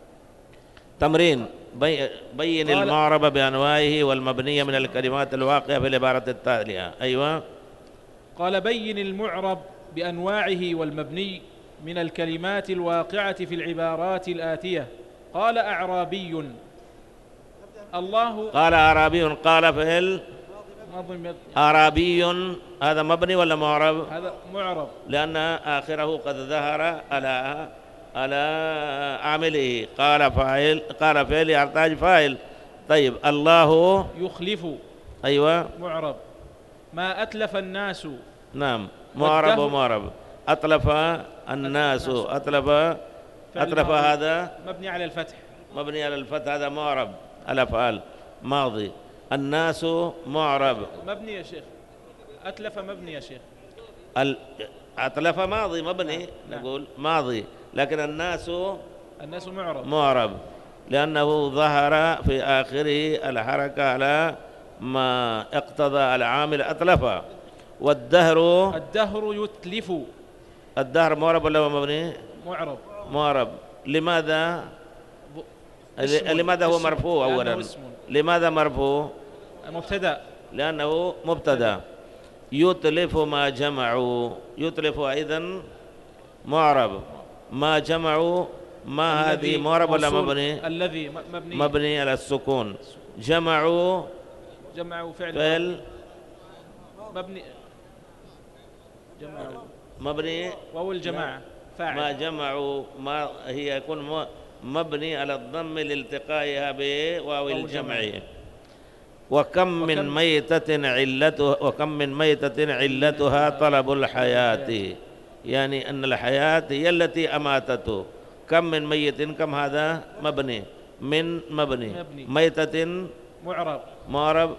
تمرين: بي بين المعرب بأنواعه والمبنية من الكلمات الواقعة في العبارة التالية. أيوة. قال: بين المعرب بأنواعه والمبني من الكلمات الواقعة في العبارات الآتية. قال أعرابي. الله قال أعرابي. قال فعل أعرابي، هذا مبني ولا معرب؟ هذا معرب، لأن آخره قد ظهر على على عامله. قال فاعل، قال فعل يحتاج فاعل. طيب. الله يخلف. أيوة. معرب. ما أتلف الناس. نعم. معرب ومعرب. أتلف الناس. أتلف أتلف هذا مبني على الفتح. مبني على الفتح، هذا معرب على فعل ماضي. الناس معرب مبني يا شيخ. أتلف مبني يا شيخ. أتلف ماضي مبني. نعم. نقول ماضي، لكن الناس الناس معرب معرب لأنه ظهر في آخره الحركة على ما اقتضى العامل أتلف. والدهر الدهر يتلف. الدهر معرب ولا مبني؟ معرب. معرب. لماذا؟ لماذا هو مرفوع أولا؟ لماذا مرفوع؟ مبتدأ. لأنه مبتدأ. يتلف ما جمعوا. يتلف أيضا معرب. ما جمعوا، ما هذه معرب ولا مبني؟ الذي مبني مبني على السكون. جمعوا جمعوا فعل فعل مبني. جمعوا مبني واو الجماعة فاعل. ما جمعوا ما هي يكون مبني على الضم لالتقائها بواو الجمع. وكم من ميتة علتها وكم من ميتة علتها طلب الحياة، يعني أن الحياة هي التي أماتته. كم من ميت، كم هذا مبني، من مبني, مبني. ميتة معرب معرب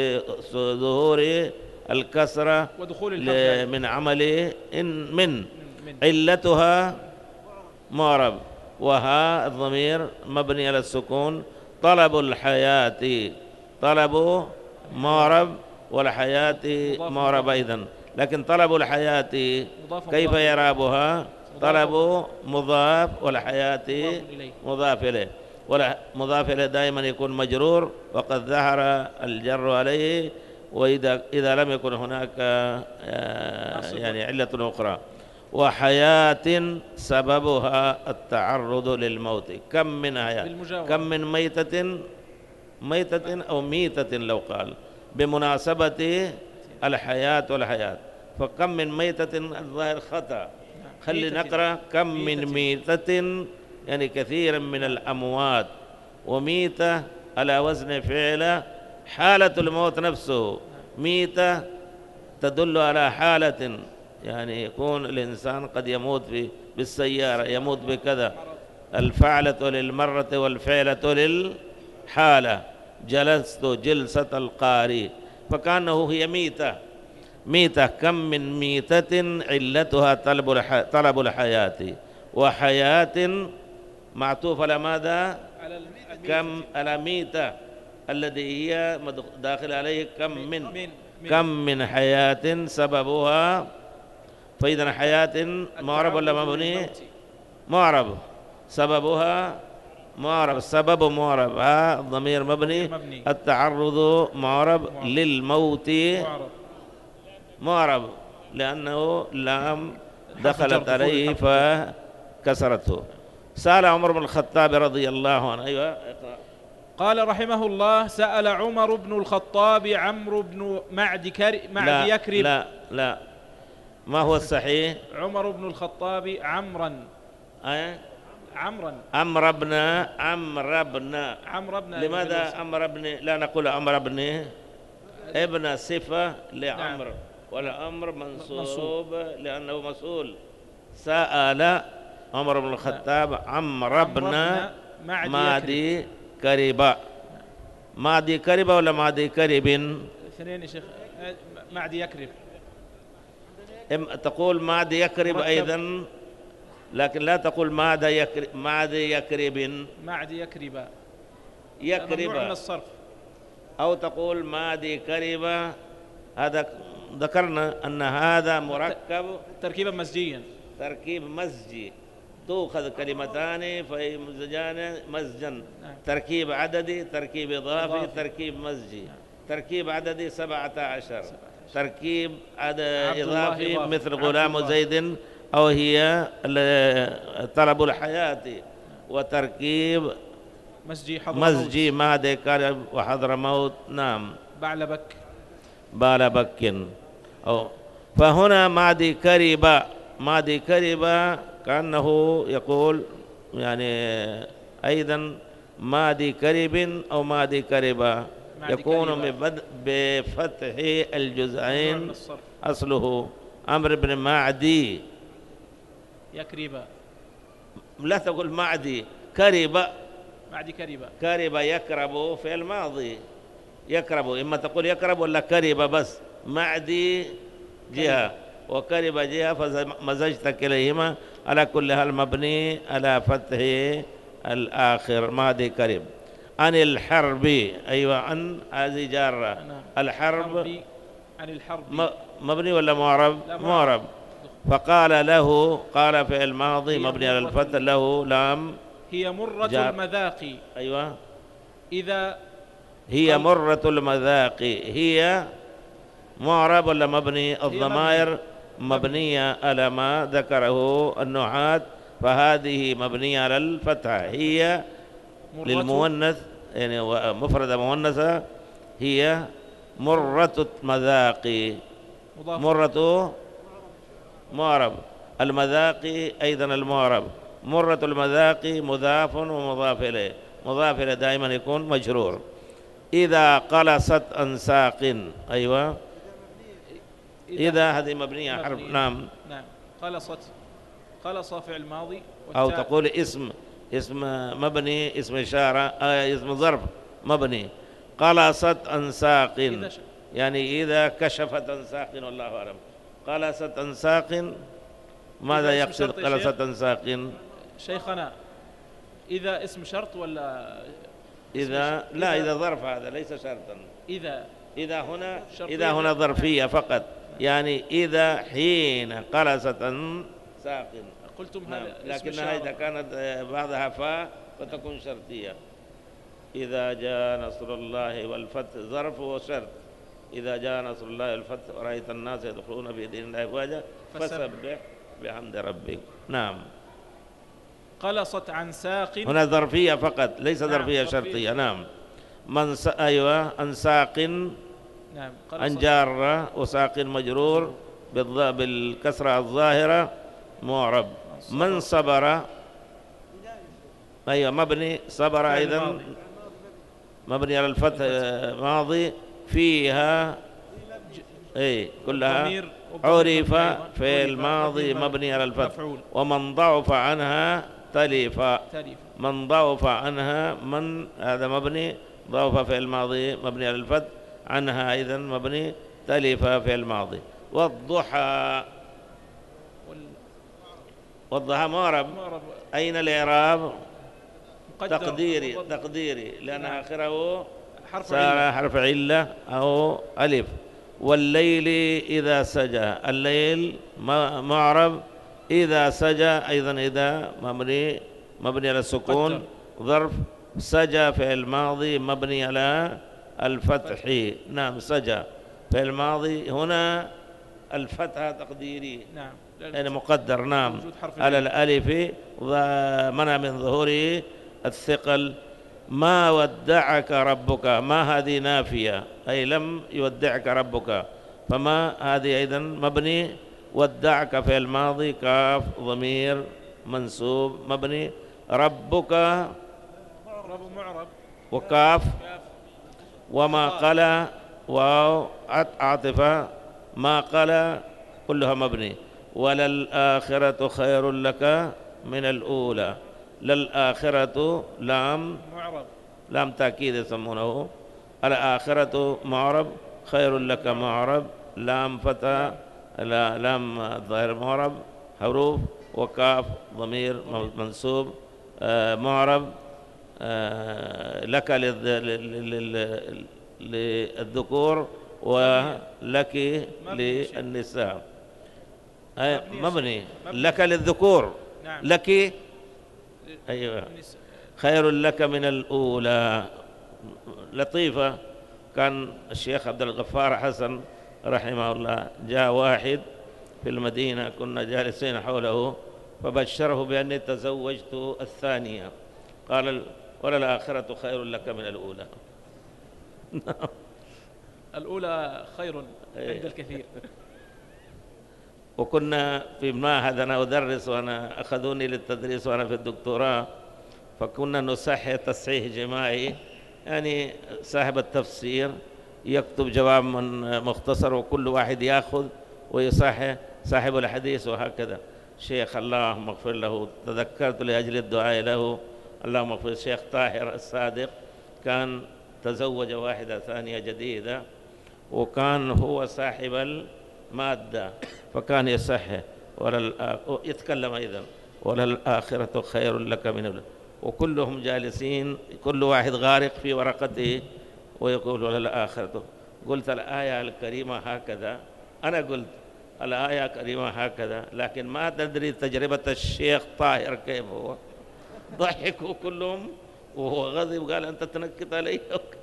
لظهور الكسرة ودخول من عمله إن من, من. علتها معرب، وها الضمير مبني على السكون. طلب الحياة، طلب معرب والحياة معرب أيضا، لكن طلب الحياة كيف يرابها؟ طلب مضاف والحياة مضاف إليه، والمضاف إليه دائما يكون مجرور وقد ظهر الجر عليه، وإذا إذا لم يكن هناك يعني علة أخرى. وحياة سببها التعرض للموت. كم من حياة، كم من ميتة، ميتة أو ميتة لو قال بمناسبة الحياة والحياة. فكم من ميتة الظاهر خطأ، خلي ميتة. نقرأ كم من ميتة. ميتة يعني كثير من الأموات، وميتة على وزن فعل حالة الموت نفسه. ميتة تدل على حالة، يعني يكون الإنسان قد يموت في بالسيارة، يموت بكذا. الفعلة للمرة والفعلة للحالة. جلست جلسة القارئ، فكأنه هي ميتة. ميتة كم من ميتة علتها طلب الح... طلب الحياة، وحياة معطوف على ماذا؟ على كم على ميتة الذي هي داخل عليه كم من من كم من حياة سببها. فإذا حياة معرب ولا مبني؟ معرب. سببها معرب، السبب معرب، ها الضمير مبني. مبني. التعرض معرب. معرب. للموت معرب. معرب لأنه لام حرف دخلت جر، عليه دخول الحرف فكسرته. سأل عمر بن الخطاب رضي الله عنه. أيوة اقرأ. قال رحمه الله: سأل عمر بن الخطاب عمرو بن معد كر... معد لا يكرب. لا لا، ما هو الصحيح؟ عمر بن الخطاب عمرا أه؟ عمرا عمرو بن عمرو بن عمرو بن لماذا عمرو بن؟ لا نقول عمرو بن ابن صفة لعمر، نعم. ولا أمر منصوب, منصوب. لأنه مسؤول. سأل عمر بن الخطاب عمرو بن معد مادي كريبة. مادي كريبة ولا مادي كريب؟ اثنين يا شيخ. معد يكرب. تقول مادي يكرب مركب. أيضا، لكن لا تقول ماذا يكرب. مادي يكرب معد يكرب ممنوع من يكرب، الصرف. أو تقول مادي كرب. هذا ذكرنا أن هذا مركب تركيبا مزجيا. تركيب مزجي، تؤخذ كلمتان فيمزجان مزجا. نعم. تركيب عددي، تركيب إضافي، إضافي. تركيب مزجي. نعم. تركيب عددي سبعة عشر، تركيب عد... عبد الله إضافي إضافي. مثل عبد غلام الله. زيد، أو هي ال- طلب الحياة. وتركيب مسجي حضر مزجي مادي كرب وحضر موت. نعم. بعلبك. بال بك. أو فهنا مادي كرب. مادي كرب كأنه يقول يعني أيضا مادي كرب أو مادي كرب، يكون كرب. بفتح ممنوع من الجزئين. الصرف. أصله عمرو بن معدي. يكرب. لا تقول معدي، كرب. معد كرب. كرب يكرب في الماضي. يكرب، إما تقول يكرب ولا كرب بس. معدي جهة وكرب جهة، فمزجت كليهما. على كل حال مبني على فتح الآخر. ماضي كرب. عن الحرب. أيوة، عن هذه جارة. نعم. الحرب عن الحرب. م- مبني ولا معرب؟ لا، معرب. معرب. فقال له، قال في الماضي هي مبني على مرة. الفتح، له لام. هي مرة جار. المذاق أيوة، إذا هي قال- مرة المذاق. هي معرب ولا مبني؟ الضمائر مبنية على ما ذكره النحاة، فهذه مبنية على الفتحة. هي مرة للمؤنث يعني مفردة مؤنثة. هي مرة مذاق. مضاف. مرة معرب. المذاق أيضا المعرب. مرة المذاق مضاف ومضاف إليه. مضاف إليه دائما يكون مجرور. إذا قلصت عن ساق. أيوة، إذا هذه مبنية حرف. مبنية. نعم. نعم. قلصت. قلص فعل ماضي. أو والتاء- تقول اسم اسم مبني، اسم إشارة، آه اسم ظرف مبني. قلصت عن ساق، إذا ش- يعني إذا كشفت عن ساق. والله أعلم. قلصت عن ساق، ماذا إذا اسم يقصد شرط يا قلصت شيخ؟ عن ساق؟ شيخنا، إذا اسم شرط ولا إذا لا، إذا ظرف، هذا ليس شرطا. إذا إذا هنا شرطية. إذا هنا ظرفية فقط، يعني إذا حين قلصت عن ساق. قلتم نعم. هذا اسم لكنها إذا إشارة. كانت آه، بعضها فاء فتكون شرطية. إذا جاء نصر الله والفتح ظرف وشرط. إذا جاء نصر الله والفتح ورأيت الناس يدخلون في دين الله أفواجا فسبح بحمد ربك. نعم. قلصت عن ساق. هنا ظرفية فقط، ليس نعم، ظرفية ظرفية. شرطية. نعم. من س... أيوة، عن ساق، نعم. عن قلصت. جارة وساق مجرور بالض... بالكسرة الظاهرة. معرب. من صبر، أيوة مبني، صبر أيضا مبني على الفتح ماضي، فيها أي كلها عرف في الماضي مبني على الفتح. ومن ضعف عنها تلف، من ضعف عنها، من هذا مبني، ضعف في الماضي مبني على الفتح، عنها أيضا مبني، تلف في الماضي. والضحى، والضحى معرب. أين الإعراب؟ تقديري، تقديري لأن آخره صار حرف علة أو ألف. والليل إذا سجى، الليل معرب، إذا سجى أيضا إذا مبني مبني على السكون، ظرف. سجى في الماضي مبني على الفتح، نعم سجى في الماضي، هنا الفتح تقديري، نعم يعني مقدر، نعم على الألف، ومنع من ظهوره الثقل. ما ودعك ربك، ما هذه نافية أي لم يودعك ربك، فما هذه أيضا مبني. ودعك في الماضي، كاف ضمير منسوب مبني. ربك معرب وكاف. وما قال واو عاطفة، ما قال كلها مبني. وللآخرة خير لك من الأولى. للآخرة لام معرب، لام تأكيد يسمونه. الآخرة معرب، خير لك معرب، لام فتى، لا لام ظاهر معرب حروف، وكاف ضمير منسوب آه معرب آه لك للذكور ولك للنساء. مبني لك للذكور، لك أيوة. خير لك من الأولى. لطيفة، كان الشيخ عبد الغفار حسن رحمه الله جاء واحد في المدينة، كنا جالسين حوله، فبشره بأني تزوجت الثانية، قال وللآخرة خير لك من الأولى. الأولى خير عند الكثير. وكنا في معهد أنا أدرس، وأنا أخذوني للتدريس وأنا في الدكتوراه، فكنا نصحح تصحيح جماعي، يعني صاحب التفسير يكتب جواب من مختصر وكل واحد يأخذ ويصحح صاحب الحديث، وهكذا. شيخ اللهم اغفر له، تذكرت لأجل الدعاء له، اللهم اغفر. الشيخ طاهر الصادق كان تزوج واحدة ثانية جديدة، وكان هو صاحب المادة، فكان يصحح وللآ... يتكلم أيضا وللآخرة خير لك من الأولى. وكلهم جالسين، كل واحد غارق في ورقته ويقول وللآخرة. قلت الآية الكريمة هكذا، أنا قلت الآية الكريمة هكذا، لكن ما تدري تجربة الشيخ طاهر كيف هو. ضحكوا كلهم وهو غضب وقال أنت تنكت علي.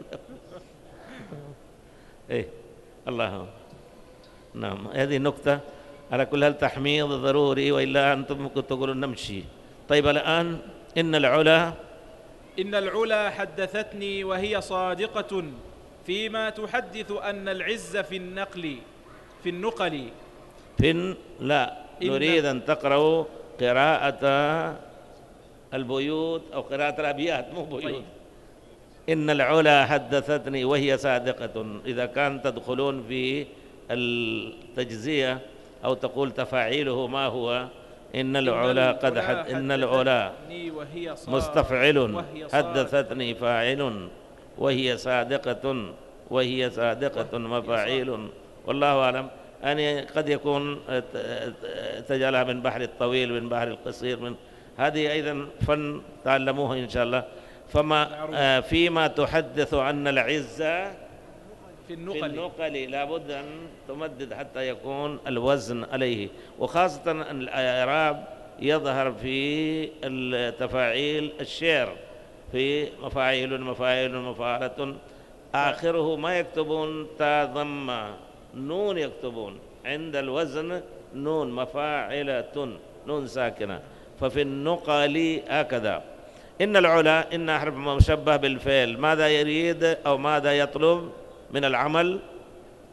إيه الله، نعم هذه نكتة. على كل هل تحميض ضروري، وإلا أنتم ممكن تقولون نمشي. طيب الآن إن العلا إن العلا حدثتني وهي صادقة فيما تحدث أن العز في النقل في النقل في لا نريد أن تقرأوا قراءة البيوت أو قراءة الأبيات، مو بيوت. طيب. إن العلا حدثتني وهي صادقة، إذا كان تدخلون في التجزية أو تقول تفاعيله ما هو. إن العلا قد حد إن العلا مستفعل، حدثتني فاعل، وهي صادقة، وهي صادقة مفاعيل. والله أعلم. يعني قد يكون تجعلها من بحر الطويل، من بحر القصير، من هذه أيضا فن تعلموها إن شاء الله. فما فيما تحدث عن العزة في النقل, في النقل لابد أن تمدد حتى يكون الوزن عليه، وخاصة أن الإعراب يظهر في التفاعيل الشعر، في مفاعيل مفاعيل مفاعلة، آخره ما يكتبون تا ضمة، نون يكتبون عند الوزن نون، مفاعلة نون ساكنة. ففي النقل هكذا. إن العلا إن حرف مشبه بالفعل، ماذا يريد أو ماذا يطلب من العمل؟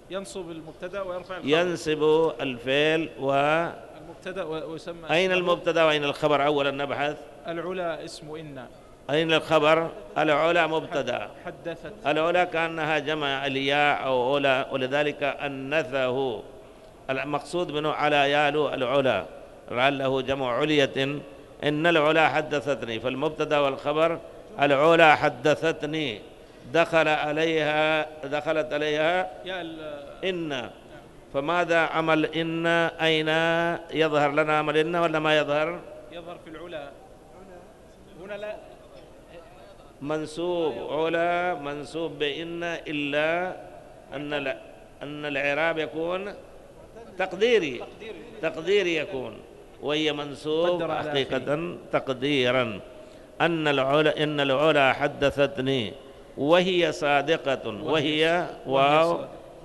ينصب المبتدأ ويرفع الخبر. ينسب الفعل و المبتدأ ويسمى أين اسمه. المبتدأ وأين الخبر؟ أولا نبحث. العلا اسم إن. أين الخبر؟ العلا مبتدأ. حدثت. العلا كأنها جمع الياء أو علا، ولذلك أنثه. المقصود منه على يالو العلا، لعله جمع علية. إن العلا حدثتني، فالمبتدأ والخبر العلا حدثتني، دخل عليها دخلت عليها يا إن. فماذا عمل إن؟ أين يظهر لنا عمل إن ولا ما يظهر؟ يظهر في العلا هنا. لا منسوب علا منسوب بإن، إلا أن لا أن الإعراب يكون تقديري تقديري يكون، وهي منسوب حقيقة تقديرا. أن العلا إن العلا حدثتني وهي صادقة، وهي واو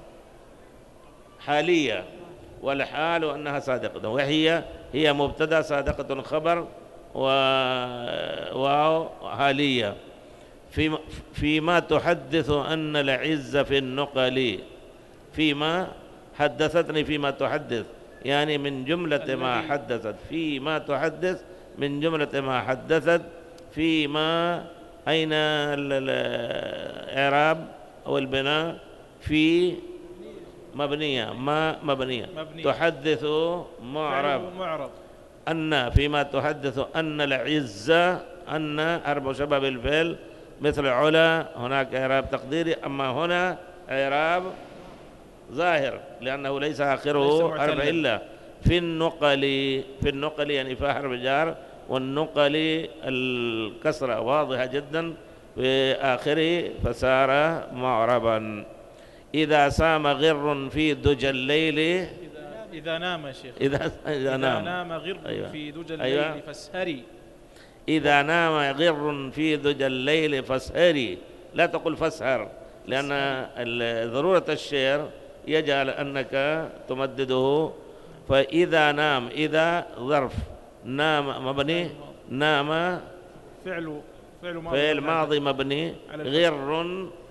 حالية، والحال أنها صادقة، وهي هي مبتدأ صادقة خبر واو حالية. فيما, فيما تحدث أن العز في النقل، فيما حدثتني فيما تحدث، يعني من جملة ما حدثت. فيما تحدث من جملة ما حدثت. فيما أين الإعراب أو البناء؟ في مبنية، ما مبنية, مبنية. تحدث معرب معرب. أن فيما تحدث أن العزة، أن أربع شباب الفعل مثل علا، هناك إعراب تقديري، أما هنا إعراب ظاهر لأنه ليس آخره حرف إلا. في النقل، في النقل يعني في حرف جار، والنقل الكسرة واضحة جدا في آخره فصار معربا. إذا سام غر في دجى الليل، إذا نام يا شيخ، إذا, إذا نام, نام غر أيوة. في دجى الليل أيوة. فاسهري. إذا نام غر في دجى الليل فاسهري، لا تقل فاسهر، لأن ضرورة الشعر يجعل أنك تمدده. فإذا نام، إذا ظرف، نام مبني، نام فعل فعل ماضي, فعل ماضي مبني. غر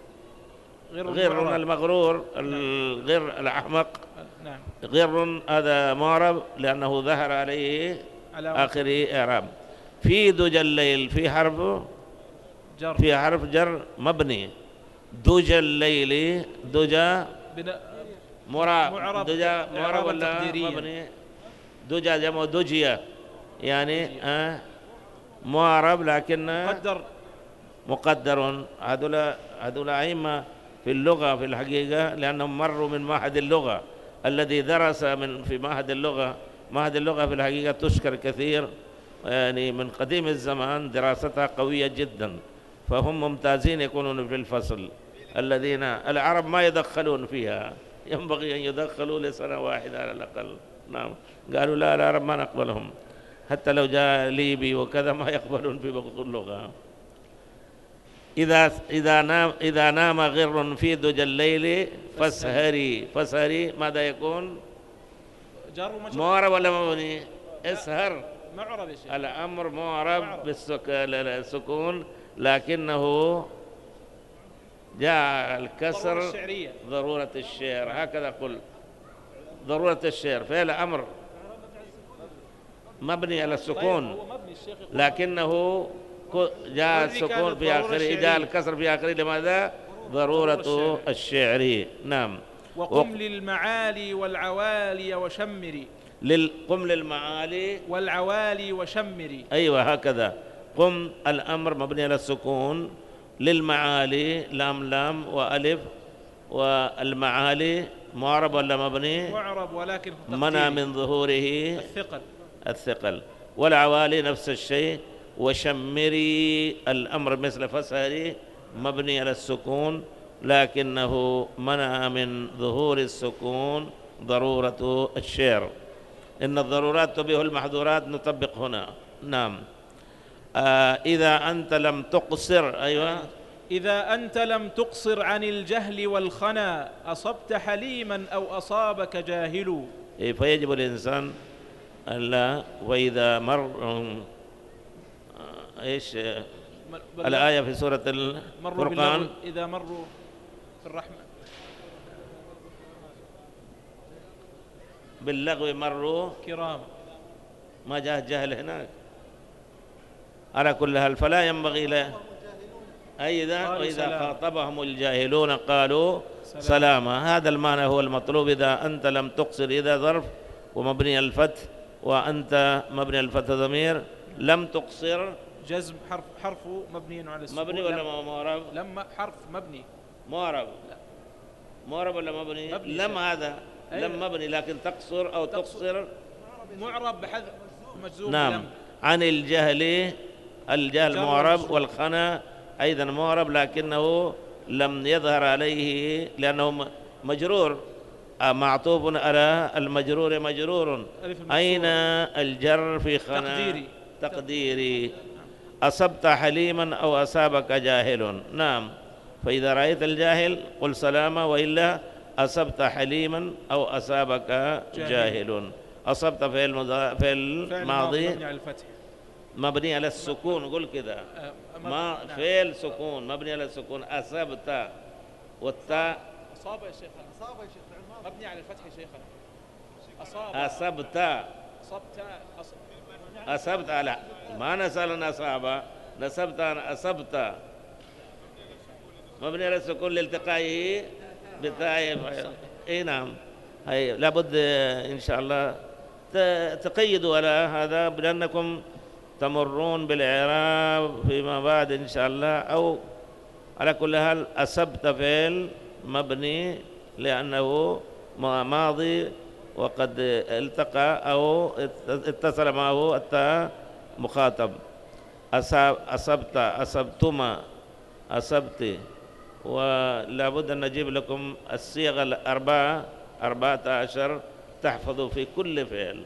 غر المغرور، الغر الأحمق. نعم. غر هذا معرب لأنه ظهر عليه آخر إعراب. في دجى الليل في حرف جر، في حرف جر مبني. دجى الليل، دجى معرب، دجى معرب ولا مبني؟ دجى جمع دجية، يعني آه معرب لكن مقدر مقدر. هذول هذول أئمة في اللغة في الحقيقة، لأنهم مروا من معهد اللغة الذي درس من في معهد اللغة. معهد اللغة في الحقيقة تشكر كثير، يعني من قديم الزمان دراستها قوية جدا، فهم ممتازين يكونون في الفصل. الذين العرب ما يدخلون فيها، ينبغي أن يدخلوا لسنة واحدة على الأقل. نعم، قالوا لا العرب ما نقبلهم، حتى لو جاء ليبي وكذا ما يقبلون في بغض اللغة. إذا إذا نام إذا نام غر في دجى الليل فاسهري. فاسهري ماذا يكون؟ جار ومجرور. معرب ولا مبني؟ اسهر معرب يا شيخ. الأمر معرب بالسكون، لكنه جاء الكسر ضرورة الشعر. هكذا قل ضرورة الشعر، فعل أمر مبني على السكون، لكنه جاء السكون في آخره، جاء الكسر في آخره. لماذا؟ ضرورة الشعر. نعم. وقم للمعالي والعوالي وشمري. قم للمعالي والعوالي وشمري. أيوة هكذا. قم الأمر مبني على السكون، للمعالي لام لام وألف، والمعالي معرب ولا مبني؟ معرب ولكن منع من ظهوره الثقل الثقل. والعوالي نفس الشيء. وشمري الأمر مثل فسهري مبني على السكون، لكنه منع من ظهور السكون ضرورة الشعر. إن الضرورات تبيه المحظورات، نطبق هنا. نعم. آه إذا أنت لم تقصر. أيوة. إذا أنت لم تقصر عن الجهل والخنا أصبت حليما أو أصابك جاهل. إيه، فيجب الإنسان ألا. وإذا مر إيش الآية في سورة الفرقان؟ إذا مروا في الرحمة باللغو مروا كرام. ما جاء جهل هناك. على كل حال فلا ينبغي له أيضا وإذا خاطبهم الجاهلون قالوا سلام. سلاما. هذا المعنى هو المطلوب. إذا أنت لم تقصر، إذا ظرف ومبني الفتح وأنت مبني الفتح ضمير لم تقصر جزم حرف حرف مبني على السكون. مبني ولا معرب؟ لم حرف مبني معرب. معرب ولا مبني؟ مبني لم هذا أيوة. لم مبني لكن تقصر أو تقصر معرب بحذف مجزوم. نعم لم. عن الجهل، الجهل معرب، والخنا أيضا معرب لكنه لم يظهر عليه لأنه مجرور معطوف على المجرور مجرور. أين الجر في خنا؟ تقديري. تقديري. أصبت حليما أو أصابك جاهل. نعم. فإذا رأيت الجاهل قل سلاما، وإلا أصبت حليما أو أصابك جاهل, جاهل. أصبت فعل مضا... فعل ماضي مبني على الفتح مبني على السكون. قل كذا ما نعم. فعل سكون مبني على السكون. أصبت والتاء أصاب يا شيخ. أصاب يا شيخ مبني على الفتح يا شيخنا. أصاب. أصبت أصبت أصبت لا ما نسأل أصاب نسبت أصبت مبني على السكون لالتقائه بالتاء. اي نعم. هي لابد ان شاء الله تقيدوا على هذا بأنكم تمرون بالإعراب فيما بعد إن شاء الله. أو على كل حال أصبت فعل مبني لأنه ماضي وقد التقى أو اتصل معه التاء مخاطب. أصبت أصبتما أصبت. ولا بد أن نجيب لكم الصيغة الأربعة أربعة عشر تحفظوا في كل فعل،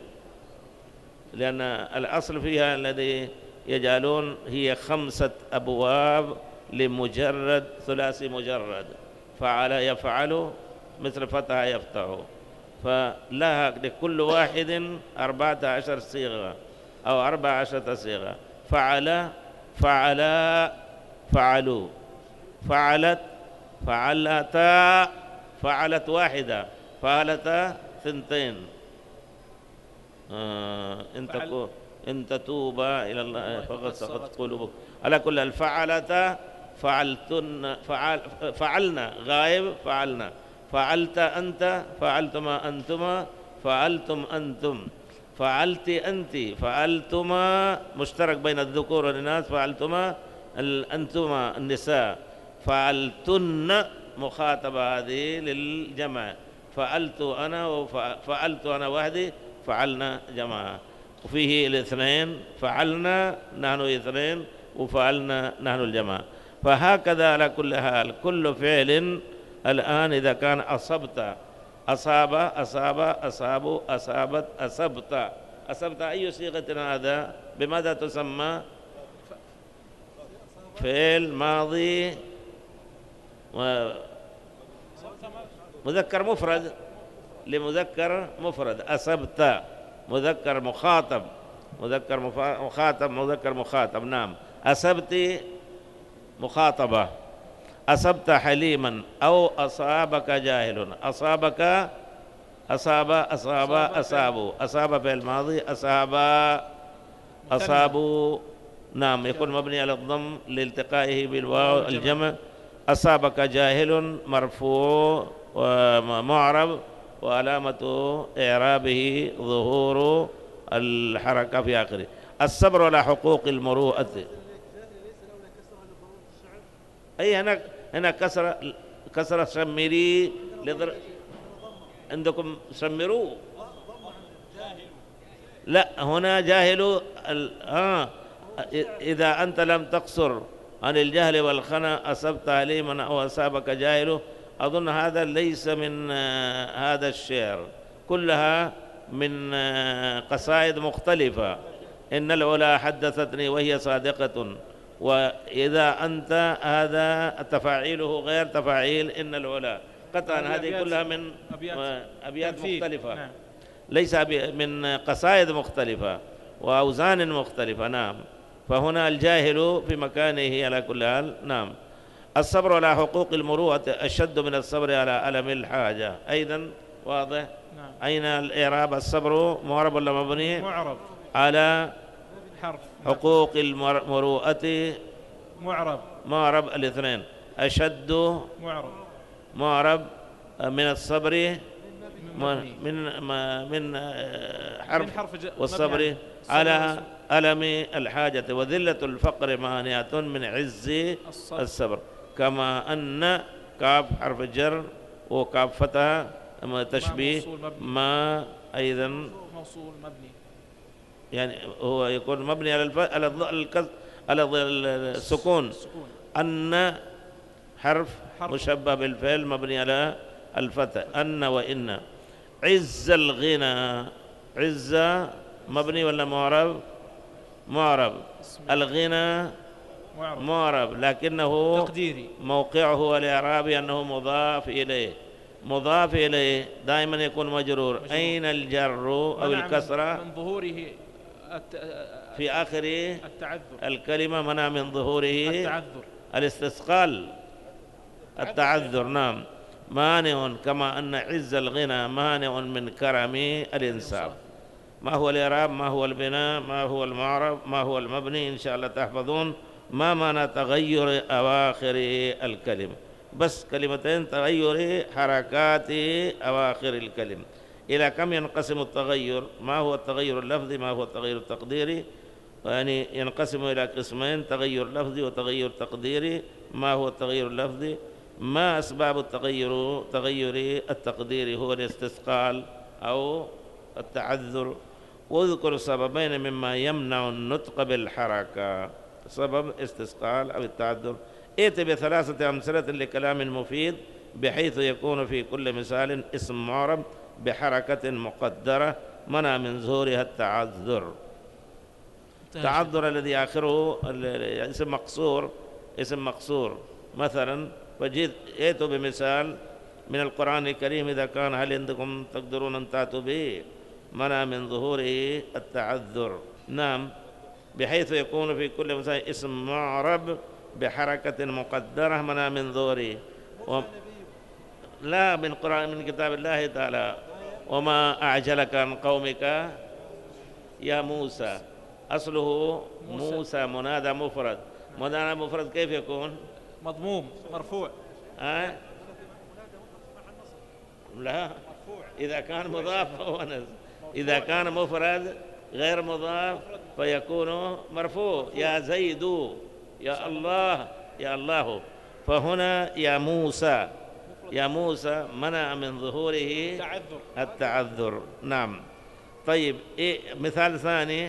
لأن الأصل فيها الذي يجعلون هي خمسة أبواب لمجرد ثلاثي مجرد. فعل يفعل مثل فتح يفتح، فلها لكل واحد أربعة عشر صيغة أو أربع عشرة صيغة. فعل فعلا فعلوا فعلت فعلتا فعلت واحدة فعلتا ثنتين. آه إن تكو إن تتوبا إلى الله فقد سقطت قلوبكم. على كل الفعلتا فعلتن فعل فعلنا غائب فعلنا فعلت أنت فعلتما أنتما فعلتم أنتم فعلت أنت فعلتما مشترك بين الذكور والإناث فعلتما أنتما النساء فعلتن مخاطبة هذه للجمع. فعلت أنا وفعلت أنا وحدي فعلنا جماعة. وفيه الاثنين فعلنا نحن اثنين وفعلنا نحن الجماعة. فهكذا على كل حال كل فعل الآن إذا كان أصبت أصاب أصاب أصابوا أصابت أصبت أصبت أي صيغة هذا بماذا تسمى؟ فعل ماضي مذكر مفرد لمذكر مفرد. أصبت مذكر مخاطب مذكر مخاطب مذكر مخاطب. نعم. أصبت مخاطبة. أصبت حليما أو أصابك جاهل. أصابك أصاب أصاب أصابوا أصاب في الماضي أصاب أصابوا. نعم. يكون مبني على الضم لالتقائه بالواو الجمع. أصابك جاهل مرفوع ومعرب وعلامة إعرابه ظهور الحركة في آخره. الصبر على حقوق المروءة. أي هنا هنا كسر كسر شمري لضر عندكم شمروا. لا هنا جاهل آه إذا أنت لم تقصر عن الجهل والخنا أصبت عليما أو أصابك جاهل. أظن هذا ليس من آه هذا الشعر، كلها من آه قصائد مختلفة. إن العلا حدثتني وهي صادقة. وإذا أنت هذا تفاعيله غير تفاعيل إن العلا قطعا. هذه كلها من أبيات مختلفة. نعم. ليس من قصائد مختلفة وأوزان مختلفة. نعم. فهنا الجاهل في مكانه على كل حال. نعم. الصبر على حقوق المروءة أشد من الصبر على ألم الحاجة. أيضا واضح؟ نعم. أين الإعراب؟ الصبر معرب ولا مبني؟ معرب على حرف حقوق المروءة معرب معرب الاثنين. أشد معرب معرب من الصبر مبني. من من من حرف, من حرف ج... والصبر مبني على ألم الحاجة، وذلة الفقر مانعة من عز الصبر. الصبر. كما أن كاف حرف جر وكاف فتح تشبيه ما أيضا موصول مبني، يعني هو يكون مبني على الف... على الض... الكز... على الض... السكون. سكون. أن حرف, حرف مشبه بالفعل مبني على الفتح. أن وإن. عز الغنى، عز مبني ولا معرب؟ معرب. الغنى معرب معرب لكنه تقديري. موقعه الإعرابي أنه مضاف إليه. مضاف إليه دائما يكون مجرور. مجرور. أين الجر أو منع الكسرة؟ من ظهوره الت... في آخر التعذر. الكلمة منع من ظهوره التعذر. الاستثقال، التعذر. نعم. مانع، كما أن عز الغنى مانع من كرم الإنسان. ما هو الإعراب؟ ما هو البناء؟ ما هو المعرب؟ ما هو المبني؟ إن شاء الله تحفظون ما معنى تغير أواخر الكلمة. بس كلمتين، تغير حركات أواخر الكلمة. إلى كم ينقسم التغير؟ ما هو التغير اللفظي؟ ما هو التغير التقديري؟ يعني ينقسم إلى قسمين، تغير لفظي وتغير تقديري. ما هو التغير اللفظي؟ ما أسباب التغير؟ تغير التقديري هو الاستثقال أو التعذر. واذكر سببين مما يمنع النطق بالحركة، سبب استثقال أو التعذر. ائت بثلاثة أمثلة لكلام مفيد بحيث يكون في كل مثال اسم معرب بحركة مقدرة منع من ظهورها التعذر. التعذر الذي آخره اسم مقصور، اسم مقصور مثلا. فجئت ائتوا بمثال من القرآن الكريم إذا كان هل عندكم تقدرون أن تأتوا به، منع من ظهوره التعذر. نعم. بحيث يكون في كل مثال اسم معرب بحركة مقدرة منع من ظهوره. و... لا، من قرآن، من كتاب الله تعالى. وما أعجلك عن قومك يا موسى. أصله موسى, موسى منادى مفرد. منادى مفرد كيف يكون؟ مضموم مرفوع. أه؟ لا، إذا كان مضاف فهو نزل. إذا كان مفرد غير مضاف فيكون مرفوع. يا زيد، يا الله، يا الله. فهنا يا موسى، يا موسى منع من ظهوره تعذر. التعذر. نعم. طيب إيه مثال ثاني؟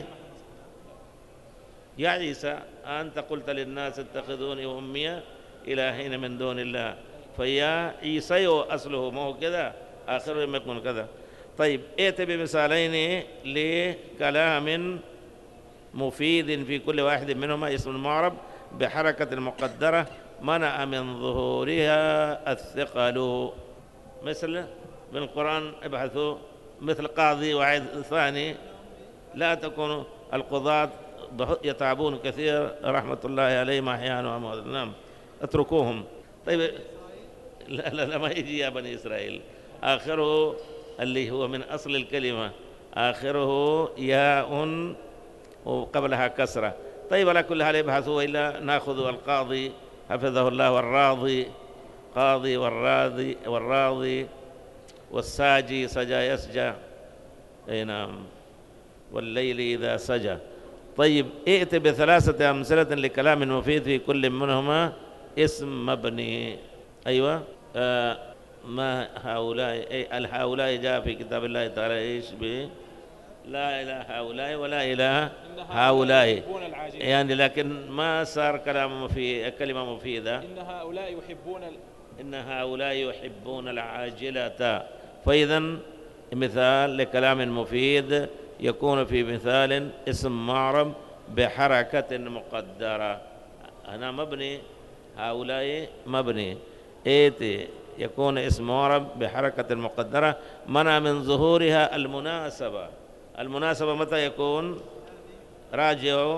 يا عيسى أنت قلت للناس اتخذوني وأمي إلهين من دون الله. فيا عيسى أصله ما هو كذا، آخره لم يكن كذا. طيب ائت بمثالين لكلام مفيد في كل واحد منهما اسم المعرب بحركة مقدرة منع من ظهورها الثقل. مثل من القرآن ابحثوا، مثل قاضي واحد ثاني. لا تكون القضاة يتعبون كثير رحمة الله عليهم أحيانا وأمواتا. نعم، اتركوهم. طيب لا لا, لا ما يجي يا بني إسرائيل. آخره اللي هو من أصل الكلمة آخره ياء وقبلها كسرة. طيب على كل حال ابحثوا، إلا نأخذ القاضي حفظه الله، والراضي قاضي، والراضي والراضي والساجي سجى يسجى. أي نعم. والليل إذا سجى. طيب ائت بثلاثة أمثلة لكلام مفيد في كل منهما اسم مبني. أيوة. آه ما هؤلاء، أي الهؤلاء جاء في كتاب الله تعالى إيش به؟ لا إله هؤلاء ولا إله هؤلاء، يعني لكن ما صار كلام مفيد، كلمة مفيدة. إن هؤلاء يحبون ال... إن هؤلاء يحبون العاجلة. فإذا مثال لكلام مفيد يكون في مثال اسم معرب بحركة مقدرة. هنا مبني، هؤلاء مبني. ائت يكون اسم معرب بحركة مقدرة منع من ظهورها المناسبة. المناسبة متى يكون؟ راجع.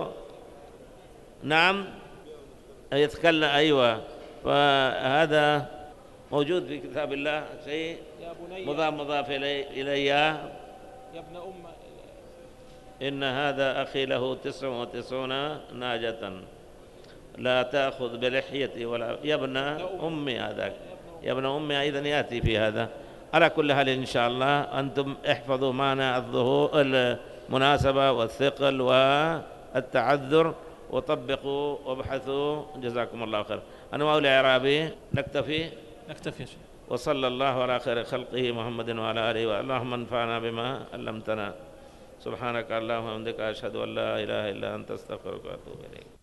نعم، يتكلم. أيوة. فهذا موجود في كتاب الله شيء يا بني مضاف مضاف إلي إلي يا ابن أم إن هذا أخي له تسع وتسعون ناجة لا تأخذ بلحيتي ولا يا ابن أمي هذاك يا ابن أمي أيضا يأتي في هذا. على كل حال إن شاء الله أنتم احفظوا معنى الظهور المناسبة والثقل والتعذر وطبقوا وابحثوا. جزاكم الله خير. أنا مولى عرابي نكتفي نكتفي يا شيخ. وصلى الله على خير خلقه محمد وعلى آله وآله. اللهم انفعنا بما علمتنا. سبحانك اللهم وبحمدك أشهد أن لا إله إلا أنت أستغفرك وأتوب إليك.